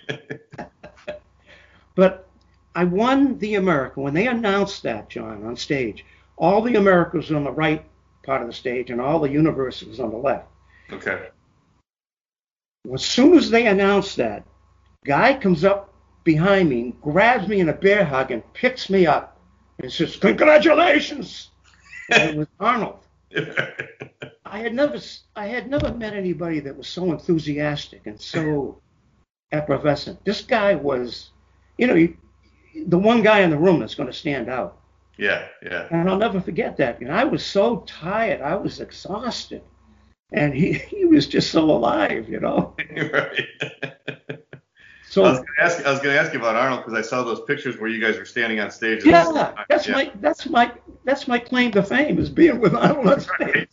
But I won the America. When they announced that, John, on stage, all the Americas were on the right part of the stage and all the Universe was on the left. Okay. As soon as they announced that, guy comes up behind me, grabs me in a bear hug and picks me up and says, "Congratulations!" And it was Arnold. I had never met anybody that was so enthusiastic and so effervescent. This guy was, the one guy in the room that's going to stand out. Yeah. And I'll never forget that. I was so tired. I was exhausted. and he was just so alive, Right. So I was gonna ask you about Arnold because I saw those pictures where you guys were standing on stage. yeah, that's my claim to fame is being with Arnold on stage.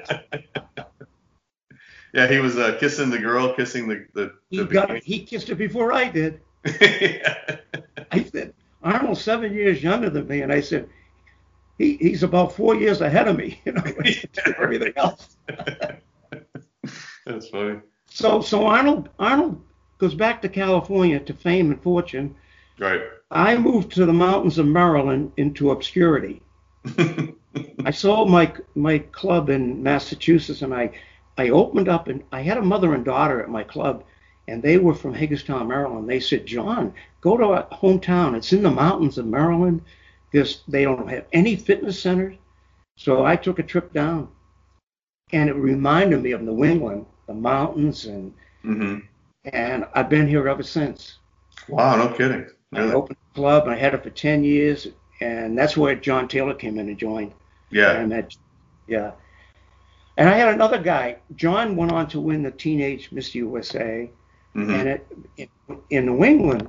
Yeah, he was kissing the girl, kissing the He kissed her before I did. Yeah. I said, Arnold's 7 years younger than me, and I said, he's about 4 years ahead of me, everything else. That's funny. So Arnold goes back to California to fame and fortune. Right. I moved to the mountains of Maryland into obscurity. I sold my club in Massachusetts, and I opened up, and I had a mother and daughter at my club, and they were from Hagerstown, Maryland. They said, John, go to our hometown. It's in the mountains of Maryland. They don't have any fitness centers. So I took a trip down, and it reminded me of New England, the mountains, and I've been here ever since. Wow, no kidding. Really? I opened the club, and I had it for 10 years, and that's where John Taylor came in and joined. Yeah. Yeah. And I had another guy. John went on to win the Teenage Miss USA. And in New England,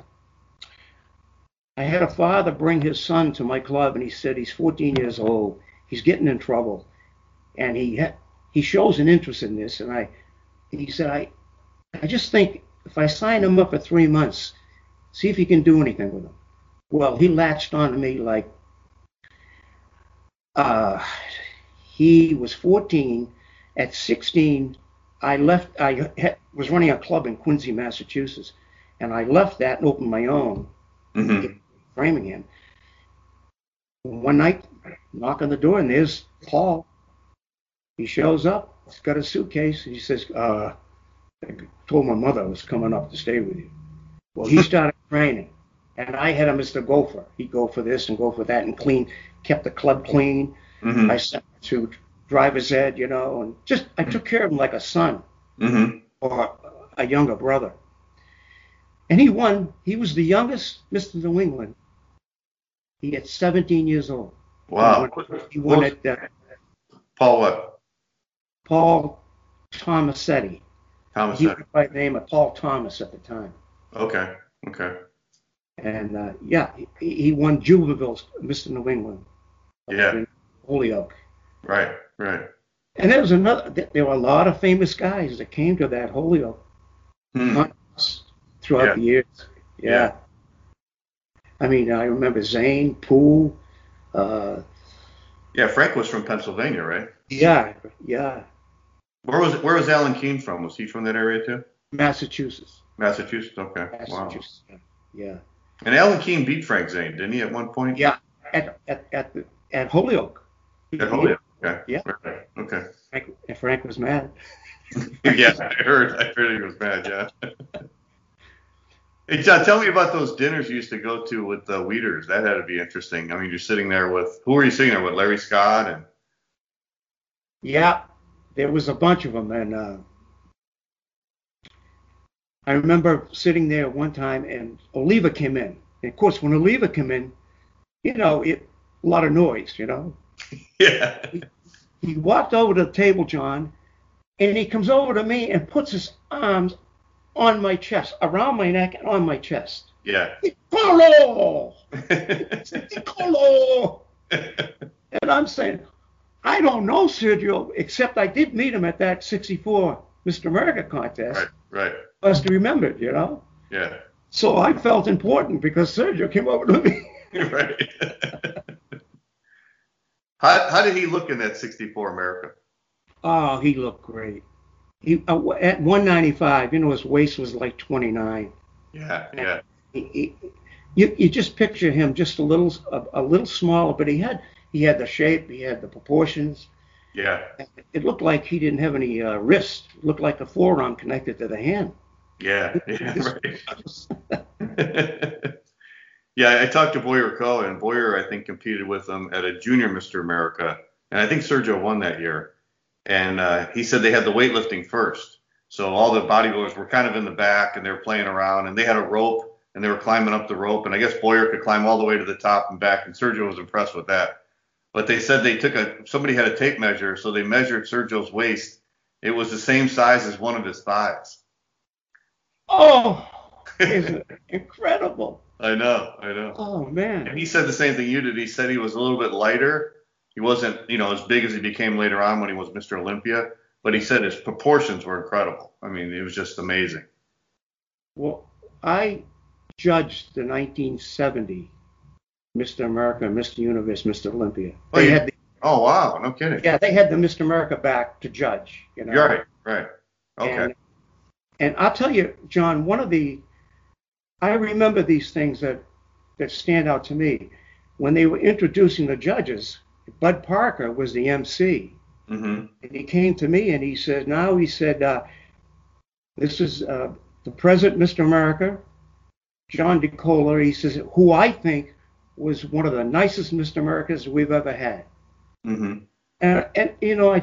I had a father bring his son to my club, and he said he's 14 years old. He's getting in trouble, and he shows an interest in this. And he said, I just think if I sign him up for 3 months, see if you can do anything with him. Well, he latched on to me like he was 14. At 16, I left. I was running a club in Quincy, Massachusetts, and I left that and opened my own in Framingham. One night, knock on the door, and there's Paul. He shows up. He's got a suitcase, and he says, I told my mother I was coming up to stay with you. Well, he started training, and I had him as the gopher. He'd go for this and go for that and kept the club clean. I sent him to driver's ed, and I took care of him like a son or a younger brother. And he won. He was the youngest Mr. New England. He at 17 years old. Wow. He won at Paul what? Paul Tomasetti. He Tomasetti. went by the name of Paul Thomas at the time. Okay. And he won Juvenil's Mr. New England. Yeah. Holyoke. Right. And there were a lot of famous guys that came to that Holyoke throughout the years. Yeah. I mean, I remember Zane, Poole. Frank was from Pennsylvania, right? Yeah. Where was Alan Keene from? Was he from that area too? Massachusetts. Okay. Massachusetts. Wow. Yeah. And Alan Keene beat Frank Zane, didn't he, at one point? Yeah. At Holyoke. At Holyoke. Okay. Yeah. Okay. Frank was mad. Yeah, I heard he was mad. Yeah. Hey, John, tell me about those dinners you used to go to with the Weeders. That had to be interesting. I mean, you're sitting there who were you sitting there with? Larry Scott and. Yeah, there was a bunch of them, and I remember sitting there one time, and Oliva came in. And of course, when Oliva came in, a lot of noise, Yeah. He walked over to the table, John, and he comes over to me and puts his arms on my chest, around my neck and on my chest. Yeah. Nicolo! Nicolo! And I'm saying, I don't know Sergio, except I did meet him at that 64 Mr. America contest. Right. Must remember, Yeah. So I felt important because Sergio came over to me. Right. How did he look in that 64 America? Oh, he looked great. He at 195, his waist was like 29. Yeah. You just picture him just a little smaller, but he had the shape, he had the proportions. Yeah. It looked like he didn't have any wrist. It looked like the forearm connected to the hand. Yeah. Right. Yeah, I talked to Boyer Coe, and Boyer, I think, competed with him at a junior Mr. America, and I think Sergio won that year. And he said they had the weightlifting first. So all the bodybuilders were kind of in the back, and they were playing around, and they had a rope, and they were climbing up the rope. And I guess Boyer could climb all the way to the top and back, and Sergio was impressed with that. But they said somebody had a tape measure, so they measured Sergio's waist, It was the same size as one of his thighs. Oh, isn't it incredible? I know. Oh, man. And he said the same thing you did. He said he was a little bit lighter. He wasn't, as big as he became later on when he was Mr. Olympia, but he said his proportions were incredible. I mean, it was just amazing. Well, I judged the 1970 Mr. America, Mr. Universe, Mr. Olympia. Oh, wow. No kidding. Yeah, they had the Mr. America back to judge. Right. Okay. And I'll tell you, John, I remember these things that stand out to me. When they were introducing the judges, Bud Parker was the MC. Mm-hmm. And he came to me and he said, this is the President, Mr. America, John DeCola. He says, who I think was one of the nicest Mr. Americas we've ever had. Mm-hmm. And it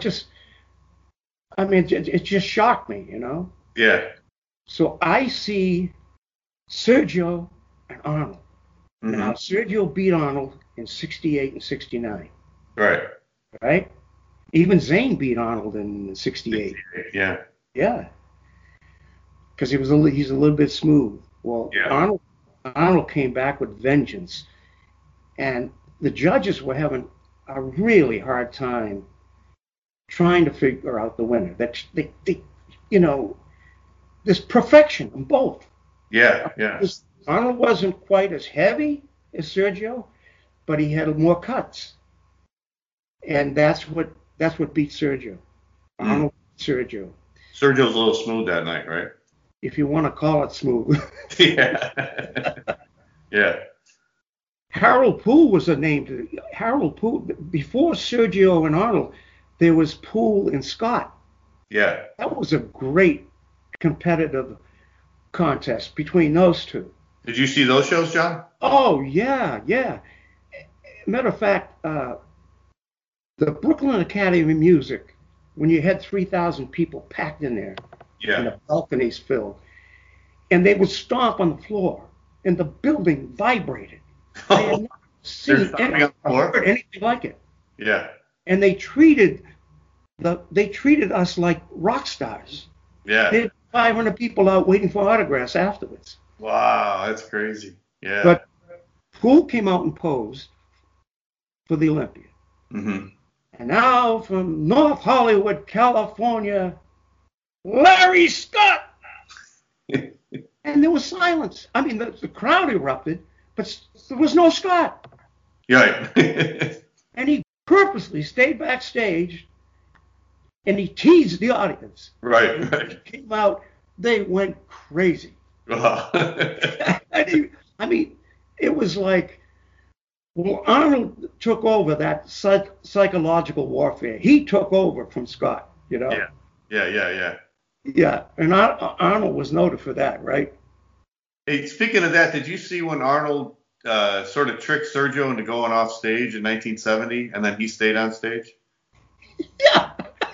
just shocked me, Yeah. So I see Sergio and Arnold. Mm-hmm. Now, Sergio beat Arnold in 68 and 69. Right. Even Zane beat Arnold in 68. Yeah. Yeah. Because he's a little bit smooth. Well, yeah. Arnold came back with vengeance. And the judges were having a really hard time trying to figure out the winner. That there's perfection in both. Yeah. Arnold wasn't quite as heavy as Sergio, but he had more cuts. And that's what beat Sergio. Arnold beat Sergio. Sergio's a little smooth that night, right? If you want to call it smooth. Yeah. Yeah. Harold Poole was a name. Harold Poole, before Sergio and Arnold, there was Poole and Scott. Yeah. That was a great competitive contest between those two. Did you see those shows, John? Oh, yeah. Matter of fact, the Brooklyn Academy of Music, when you had 3,000 people packed in there, and the balconies filled, and they would stomp on the floor, and the building vibrated. I had not seen heard anything like it. Yeah. And they treated us like rock stars. Yeah. They had 500 people out waiting for autographs afterwards. Wow, that's crazy. Yeah. But Poole came out and posed for the Olympia. Mm-hmm. And now from North Hollywood, California, Larry Scott. And there was silence. I mean, the crowd erupted, but there was no Scott. Yeah. And he purposely stayed backstage, and he teased the audience. Right. When he came out, they went crazy. I mean, it was like, well, Arnold took over that psychological warfare. He took over from Scott, Yeah. Yeah, and Arnold was noted for that, right? Hey, speaking of that, did you see when Arnold sort of tricked Sergio into going off stage in 1970, and then he stayed on stage? Yeah.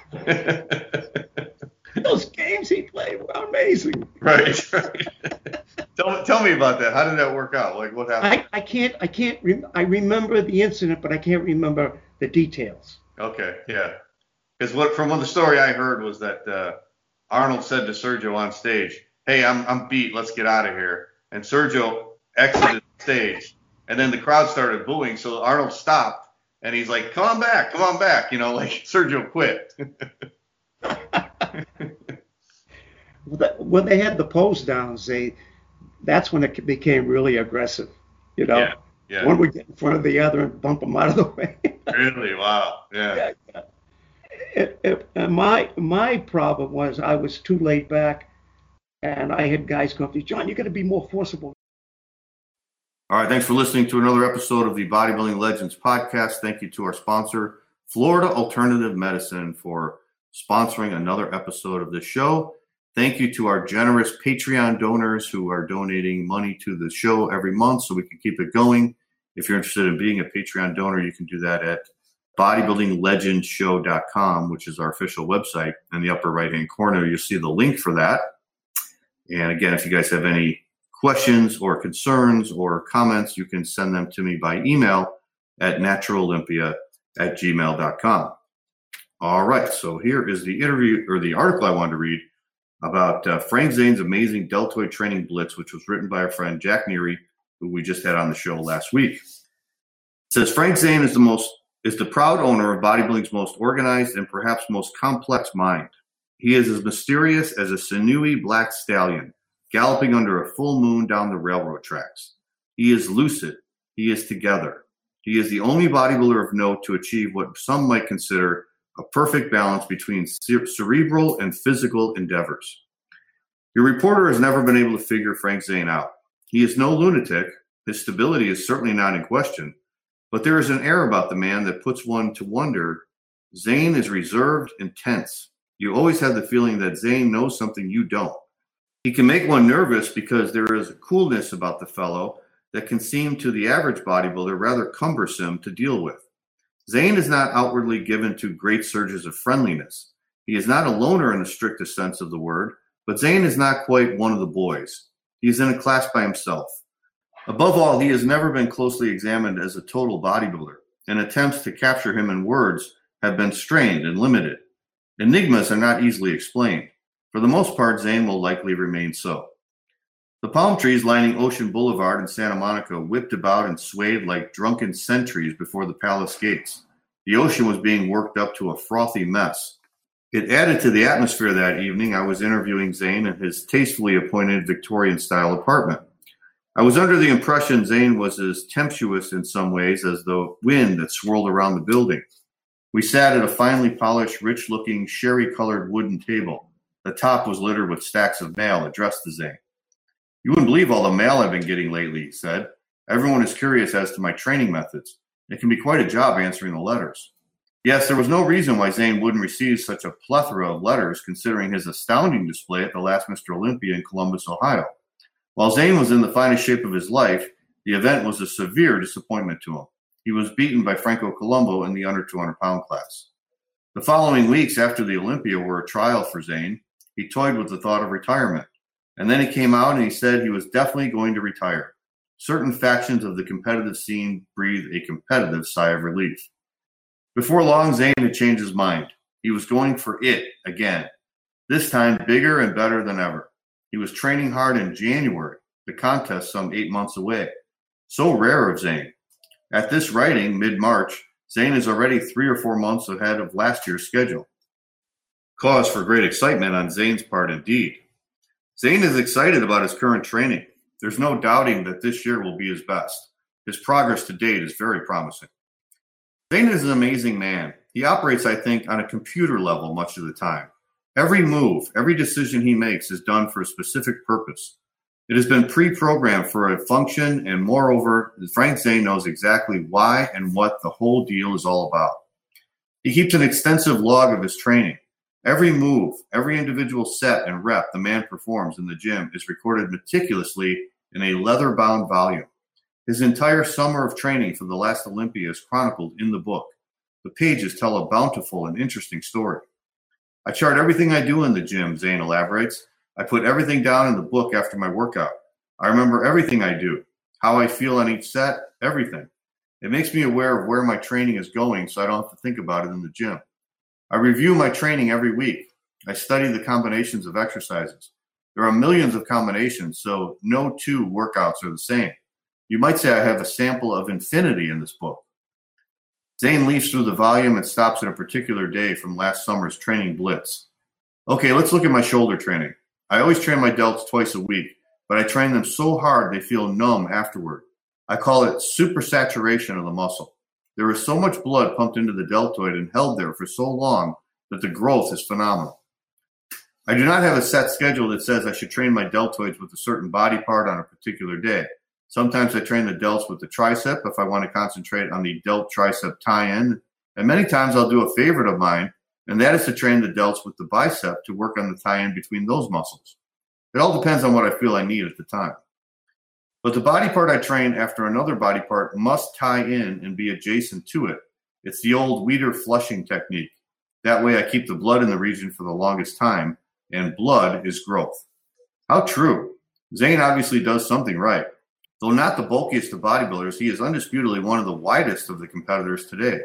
Those games he played were amazing. Right. Tell me about that. How did that work out? Like, what happened? I remember the incident, but I can't remember the details. Okay, yeah. Because from the story I heard was that Arnold said to Sergio on stage, "Hey, I'm beat. Let's get out of here." And Sergio exited the stage, and then the crowd started booing. So Arnold stopped, and he's like, "Come on back. Like Sergio quit." When they had the pose downs, that's when it became really aggressive. Yeah. One would get in front of the other and bump them out of the way. Really? Wow. Yeah. And my problem was I was too laid back, and I had guys come up to me, "John, you got to be more forcible." All right. Thanks for listening to another episode of the Bodybuilding Legends podcast. Thank you to our sponsor, Florida Alternative Medicine, for sponsoring another episode of this show. Thank you to our generous Patreon donors who are donating money to the show every month so we can keep it going. If you're interested in being a Patreon donor, you can do that at bodybuildinglegendshow.com, which is our official website. In the upper right-hand corner, you'll see the link for that. And again, if you guys have any questions or concerns or comments, you can send them to me by email at naturalolympia@gmail.com. All right, so here is the interview or the article I wanted to read about Frank Zane's amazing deltoid training blitz, which was written by our friend Jack Neary, who we just had on the show last week. It says Frank Zane is the proud owner of bodybuilding's most organized and perhaps most complex mind. He is as mysterious as a sinewy black stallion galloping under a full moon down the railroad tracks. He is lucid. He is together. He is the only bodybuilder of note to achieve what some might consider a perfect balance between cerebral and physical endeavors. Your reporter has never been able to figure Frank Zane out. He is no lunatic. His stability is certainly not in question, but there is an air about the man that puts one to wonder. Zane is reserved and tense. You always have the feeling that Zane knows something you don't. He can make one nervous because there is a coolness about the fellow that can seem to the average bodybuilder rather cumbersome to deal with. Zane is not outwardly given to great surges of friendliness. He is not a loner in the strictest sense of the word, but Zane is not quite one of the boys. He is in a class by himself. Above all, he has never been closely examined as a total bodybuilder, and attempts to capture him in words have been strained and limited. Enigmas are not easily explained. For the most part, Zane will likely remain so. The palm trees lining Ocean Boulevard in Santa Monica whipped about and swayed like drunken sentries before the palace gates. The ocean was being worked up to a frothy mess. It added to the atmosphere that evening. I was interviewing Zane in his tastefully appointed Victorian-style apartment. I was under the impression Zane was as tempestuous in some ways as the wind that swirled around the building. We sat at a finely polished, rich-looking, sherry-colored wooden table. The top was littered with stacks of mail addressed to Zane. You wouldn't believe all the mail I've been getting lately, he said. Everyone is curious as to my training methods. It can be quite a job answering the letters. Yes, there was no reason why Zane wouldn't receive such a plethora of letters considering his astounding display at the last Mr. Olympia in Columbus, Ohio. While Zane was in the finest shape of his life, the event was a severe disappointment to him. He was beaten by Franco Colombo in the under 200-pound class. The following weeks after the Olympia were a trial for Zane. He toyed with the thought of retirement. And then he came out and he said he was definitely going to retire. Certain factions of the competitive scene breathed a competitive sigh of relief. Before long, Zane had changed his mind. He was going for it again, this time bigger and better than ever. He was training hard in January, the contest some 8 months away. So rare of Zane. At this writing, mid-March, Zane is already 3 or 4 months ahead of last year's schedule. Cause for great excitement on Zane's part indeed. Zane is excited about his current training. There's no doubting that this year will be his best. His progress to date is very promising. Zane is an amazing man. He operates, I think, on a computer level much of the time. Every move, every decision he makes is done for a specific purpose. It has been pre-programmed for a function, and moreover, Frank Zane knows exactly why and what the whole deal is all about. He keeps an extensive log of his training. Every move, every individual set and rep the man performs in the gym is recorded meticulously in a leather-bound volume. His entire summer of training for the last Olympia is chronicled in the book. The pages tell a bountiful and interesting story. I chart everything I do in the gym, Zane elaborates. I put everything down in the book after my workout. I remember everything I do, how I feel on each set, everything. It makes me aware of where my training is going so I don't have to think about it in the gym. I review my training every week. I study the combinations of exercises. There are millions of combinations, so no two workouts are the same. You might say I have a sample of infinity in this book. Zane leafs through the volume and stops at a particular day from last summer's training blitz. Okay, let's look at my shoulder training. I always train my delts twice a week, but I train them so hard they feel numb afterward. I call it supersaturation of the muscle. There is so much blood pumped into the deltoid and held there for so long that the growth is phenomenal. I do not have a set schedule that says I should train my deltoids with a certain body part on a particular day. Sometimes I train the delts with the tricep if I want to concentrate on the delt-tricep tie-in, and many times I'll do a favorite of mine, and that is to train the delts with the bicep to work on the tie-in between those muscles. It all depends on what I feel I need at the time. But the body part I train after another body part must tie in and be adjacent to it. It's the old Weider flushing technique. That way I keep the blood in the region for the longest time, and blood is growth. How true. Zane obviously does something right. Though not the bulkiest of bodybuilders, he is undisputedly one of the widest of the competitors today.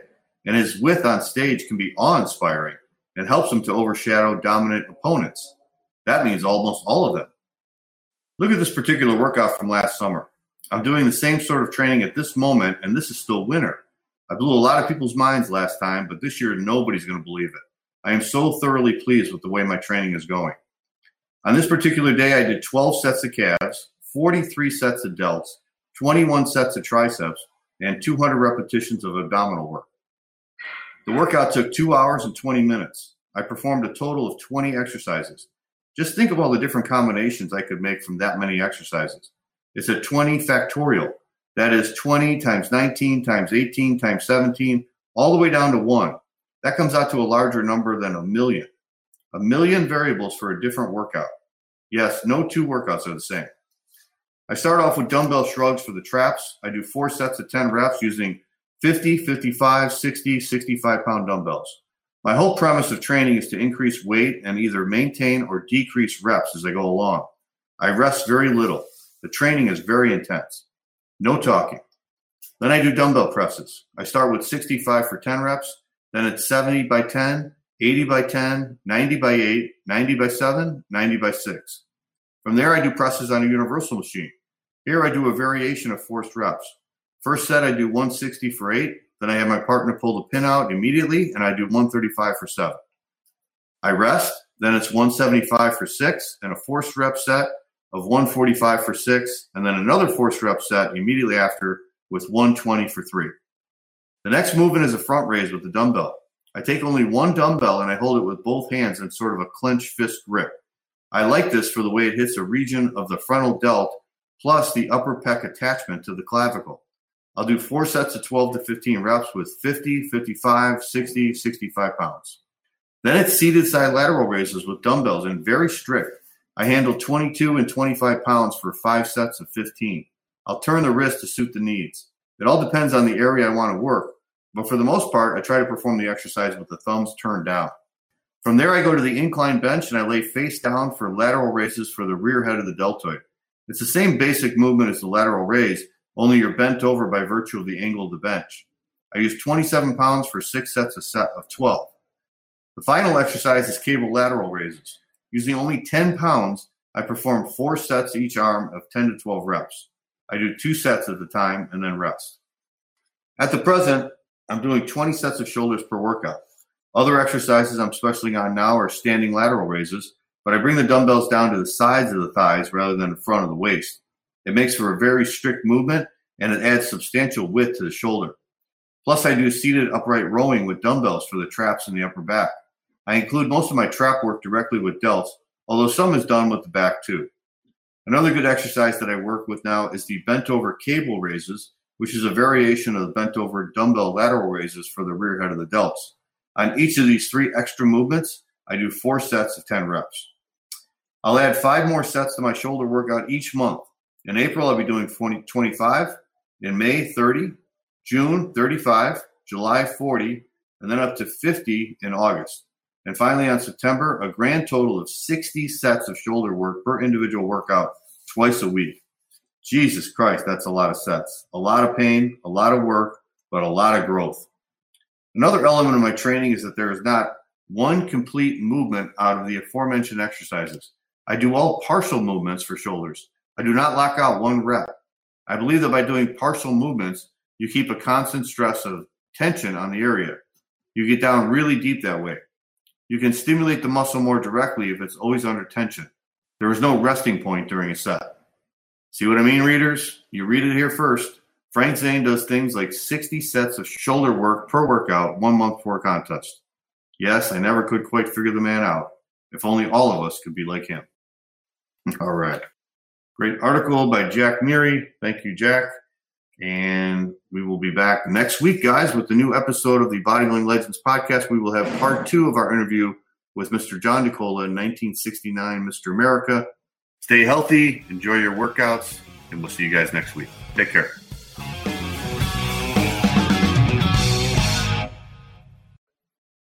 and his width on stage can be awe-inspiring and helps him to overshadow dominant opponents. That means almost all of them. Look at this particular workout from last summer. I'm doing the same sort of training at this moment, and this is still winter. I blew a lot of people's minds last time, but this year nobody's going to believe it. I am so thoroughly pleased with the way my training is going. On this particular day, I did 12 sets of calves, 43 sets of delts, 21 sets of triceps, and 200 repetitions of abdominal work. The workout took 2 hours and 20 minutes. I performed a total of 20 exercises. Just think of all the different combinations I could make from that many exercises. It's a 20 factorial. That is 20 times 19 times 18 times 17, all the way down to 1. That comes out to a larger number than 1,000,000. 1,000,000 variables for a different workout. Yes, no two workouts are the same. I start off with dumbbell shrugs for the traps. I do 4 sets of 10 reps using 50, 55, 60, 65-pound dumbbells. My whole premise of training is to increase weight and either maintain or decrease reps as I go along. I rest very little. The training is very intense. No talking. Then I do dumbbell presses. I start with 65 for 10 reps. Then it's 70 by 10, 80 by 10, 90 by 8, 90 by 7, 90 by 6. From there, I do presses on a universal machine. Here I do a variation of forced reps. First set, I do 160 for 8. Then I have my partner pull the pin out immediately, and I do 135 for 7. I rest. Then it's 175 for 6 and a forced rep set of 145 for 6, and then another forced rep set immediately after with 120 for 3. The next movement is a front raise with the dumbbell. I take only one dumbbell and I hold it with both hands in sort of a clenched fist grip. I like this for the way it hits a region of the frontal delt plus the upper pec attachment to the clavicle. I'll do 4 sets of 12 to 15 reps with 50, 55, 60, 65 pounds. Then it's seated side lateral raises with dumbbells and very strict. I handle 22 and 25 pounds for 5 sets of 15. I'll turn the wrist to suit the needs. It all depends on the area I want to work, but for the most part, I try to perform the exercise with the thumbs turned down. From there, I go to the incline bench and I lay face down for lateral raises for the rear head of the deltoid. It's the same basic movement as the lateral raise, only you're bent over by virtue of the angle of the bench. I use 27 pounds for 6 sets of 12. The final exercise is cable lateral raises. Using only 10 pounds, I perform 4 sets each arm of 10 to 12 reps. I do 2 sets at a time and then rest. At the present, I'm doing 20 sets of shoulders per workout. Other exercises I'm specializing on now are standing lateral raises, but I bring the dumbbells down to the sides of the thighs rather than the front of the waist. It makes for a very strict movement, and it adds substantial width to the shoulder. Plus, I do seated upright rowing with dumbbells for the traps and the upper back. I include most of my trap work directly with delts, although some is done with the back too. Another good exercise that I work with now is the bent over cable raises, which is a variation of the bent over dumbbell lateral raises for the rear head of the delts. On each of these 3 extra movements, I do 4 sets of 10 reps. I'll add 5 more sets to my shoulder workout each month. In April, I'll be doing 25, in May, 30, June, 35, July, 40, and then up to 50 in August. And finally, on September, a grand total of 60 sets of shoulder work per individual workout twice a week. Jesus Christ, that's a lot of sets. A lot of pain, a lot of work, but a lot of growth. Another element of my training is that there is not one complete movement out of the aforementioned exercises. I do all partial movements for shoulders. I do not lock out one rep. I believe that by doing partial movements, you keep a constant stress of tension on the area. You get down really deep that way. You can stimulate the muscle more directly if it's always under tension. There is no resting point during a set. See what I mean, readers? You read it here first. Frank Zane does things like 60 sets of shoulder work per workout 1 month before a contest. Yes, I never could quite figure the man out. If only all of us could be like him. All right. Great article by Jack Neary. Thank you, Jack. And we will be back next week, guys, with the new episode of the Bodybuilding Legends podcast. We will have part 2 of our interview with Mr. John DeCola in 1969, Mr. America. Stay healthy, enjoy your workouts, and we'll see you guys next week. Take care.